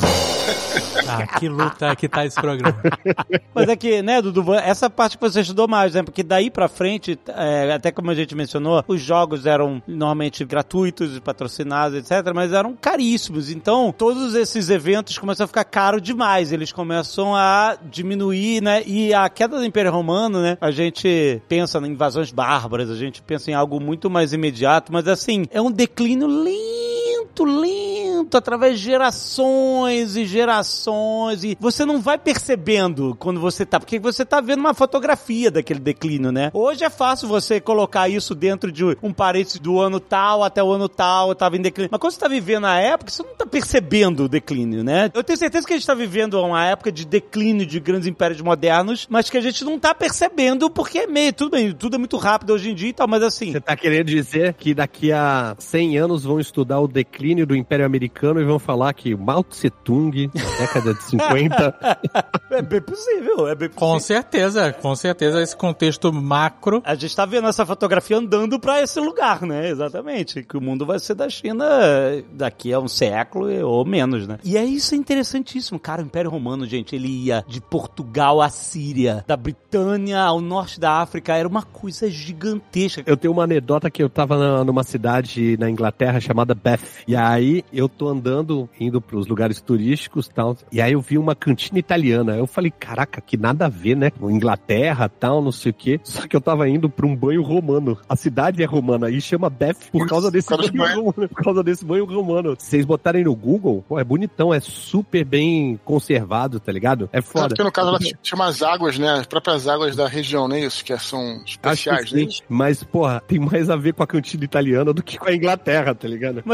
Ah, que luta que tá esse programa. Mas é que, né, Dudu, essa parte que você estudou mais, né? Porque daí pra frente, é, até como a gente mencionou, os jogos eram normalmente gratuitos, patrocinados, etcétera, mas eram caríssimos. Então, todos esses eventos começam a ficar caros demais. Eles começam a diminuir, né? E a queda do Império Romano, né? A gente pensa em invasões bárbaras, a gente pensa em algo muito mais imediato, mas assim, é um declínio lento, lento, através de gerações e gerações, e você não vai percebendo quando você tá, porque você tá vendo uma fotografia daquele declínio, né? Hoje é fácil você colocar isso dentro de um parênteses do ano tal até o ano tal, eu tava em declínio. Mas quando você tá vivendo na época, você não tá percebendo o declínio, né? Eu tenho certeza que a gente tá vivendo uma época de declínio de grandes impérios modernos, mas que a gente não tá percebendo porque é meio, tudo bem, tudo é muito rápido hoje em dia e tal, mas assim... Você tá querendo dizer que daqui a cem anos vão estudar o declínio do Império Americano e vão falar que Mao Tse Tung, na década de cinquenta... É bem possível, é bem possível. Com certeza, com certeza, esse contexto macro... A gente tá vendo essa fotografia andando pra esse lugar, né? Exatamente. Que o mundo vai ser da China daqui a um século ou menos, né? E é isso é interessantíssimo. Cara, o Império Romano, gente, ele ia de Portugal à Síria, da Britânia ao norte da África, era uma coisa gigantesca. Eu tenho uma anedota que eu tava na, numa cidade na Inglaterra chamada Bath. E aí eu tô andando, indo pros lugares turísticos e tal, e aí eu vi uma cantina italiana. Eu falei, caraca, que nada a ver, né? Inglaterra, tal, não sei o quê. Só que eu tava indo pra um banho romano. A cidade é romana e chama Bath por causa desse banho romano. Por causa desse banho romano. Se vocês botarem no Google, pô, é bonitão, é super bem conservado, tá ligado? É foda. Porque no caso ela chama as águas, né? As próprias águas da região, não é isso? Que são especiais, né? Mas, porra, tem mais a ver com a cantina italiana do que com a Inglaterra, tá ligado? Mas é engraçado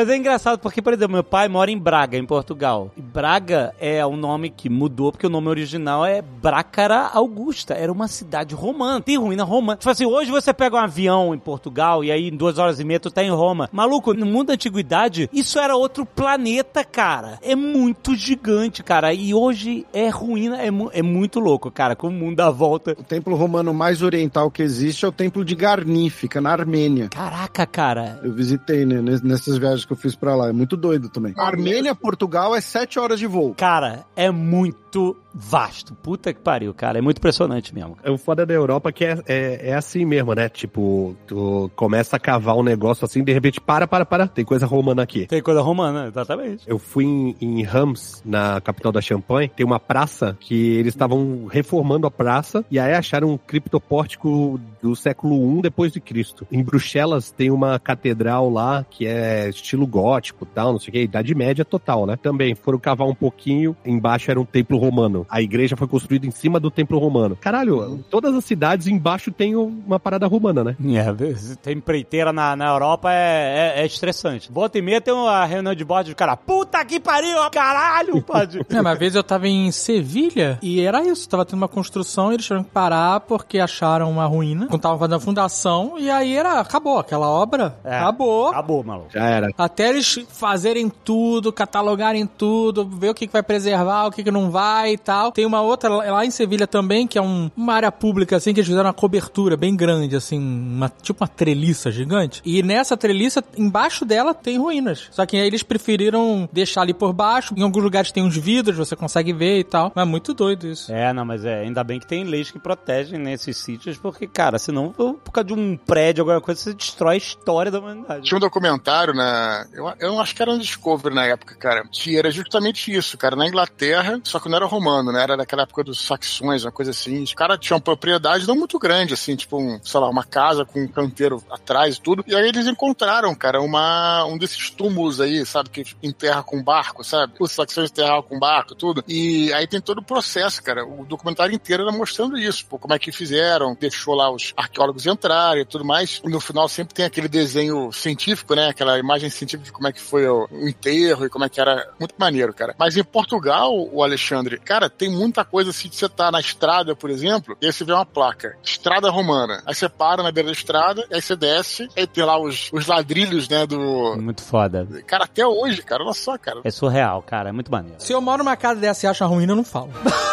engraçado porque, por exemplo, meu pai mora em Braga, em Portugal. E Braga é um nome que mudou, porque o nome original é Brácara Augusta. Era uma cidade romana, tem ruína romana. Tipo assim, hoje você pega um avião em Portugal e aí em duas horas e meia tu tá em Roma. Maluco, no mundo da antiguidade, isso era outro planeta, cara. É muito gigante, cara. E hoje é ruína, é, mu- é muito louco, cara, como o mundo dá a volta. O templo romano mais oriental que existe é o templo de Garni, fica na Armênia. Caraca, cara. Eu visitei, né, nessas viagens que eu fiz pra lá. É muito doido também. Armênia, Portugal, é sete horas de voo. Cara, é muito vasto. Puta que pariu, cara. É muito impressionante mesmo. É o foda da Europa que é, é, é assim mesmo, né? Tipo, tu começa a cavar um negócio assim, de repente, para, para, para. Tem coisa romana aqui. Tem coisa romana, exatamente. Eu fui em, em Reims, na capital da Champagne, tem uma praça que eles estavam reformando a praça e aí acharam um criptopórtico do século I depois de Cristo. Em Bruxelas tem uma catedral lá que é estilo gótico e tal, não sei o que, Idade Média total, né? Também foram cavar um pouquinho, embaixo era um templo romano. A igreja foi construída em cima do templo romano. Caralho, todas as cidades embaixo tem uma parada romana, né? É, tem empreiteira na, na Europa, é, é, é estressante. Volta e meia tem uma reunião de board do cara, puta que pariu, caralho, pode. É, uma vez eu tava em Sevilha e era isso, tava tendo uma construção e eles tiveram que parar porque acharam uma ruína, quando tava fazendo a fundação, e aí era, acabou, aquela obra, É, acabou. Acabou, maluco. Já era. Até eles fazerem tudo, catalogarem tudo, ver o que, que vai preservar, o que, que não vai e tal. Tem uma outra lá em Sevilha também, que é um, uma área pública, assim, que eles fizeram uma cobertura bem grande, assim, uma, tipo uma treliça gigante. E nessa treliça, embaixo dela, tem ruínas. Só que aí eles preferiram deixar ali por baixo. Em alguns lugares tem uns vidros, você consegue ver e tal. Mas é muito doido isso. É, não, mas é, ainda bem que tem leis que protegem nesses sítios, porque, cara, senão, por causa de um prédio, alguma coisa, você destrói a história da humanidade. Tinha um documentário na... Eu, eu acho que era um Discovery na época, cara. Que era justamente isso, cara. Na Inglaterra, só que não era romano, né? Era daquela época dos saxões, uma coisa assim. Os caras tinham propriedade não muito grande, assim, tipo, um, sei lá, uma casa com um canteiro atrás e tudo. E aí eles encontraram, cara, uma, um desses túmulos aí, sabe? Que enterra com barco, sabe? Os saxões enterravam com barco, tudo. E aí tem todo o processo, cara. O documentário inteiro era mostrando isso, pô, como é que fizeram, deixou lá os arqueólogos entrarem e tudo mais. E no final sempre tem aquele desenho científico, né? Aquela imagem científica de como é que foi o, o enterro e como é que era. Muito maneiro, cara. Mas em Portugal, o Alexandre, cara, tem muita coisa assim que você tá na estrada, por exemplo, e aí você vê uma placa, estrada romana. Aí você para na beira da estrada, aí você desce, aí tem lá os, os ladrilhos, né, do... Muito foda. Cara, até hoje, cara, olha só, cara. É surreal, cara, é muito maneiro. Se eu moro numa casa dessa e acho ruim, eu não falo.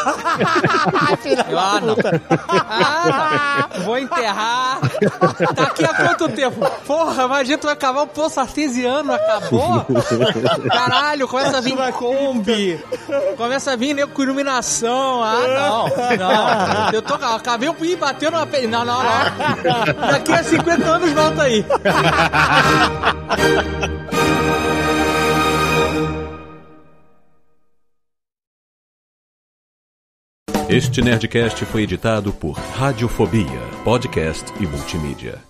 eu, ah, não. Ah, não. Vou enterrar. Daqui a quanto tempo? Porra, imagina tu vai cavar um poço artesiano, acabou? Caralho, começa a vir Kombi. Começa a vir nego com iluminação. Ah, não. Não. Eu tô, acabei de bater numa... Não, não, não. Daqui a cinquenta anos volta aí. Este Nerdcast foi editado por Radiofobia, podcast e multimídia.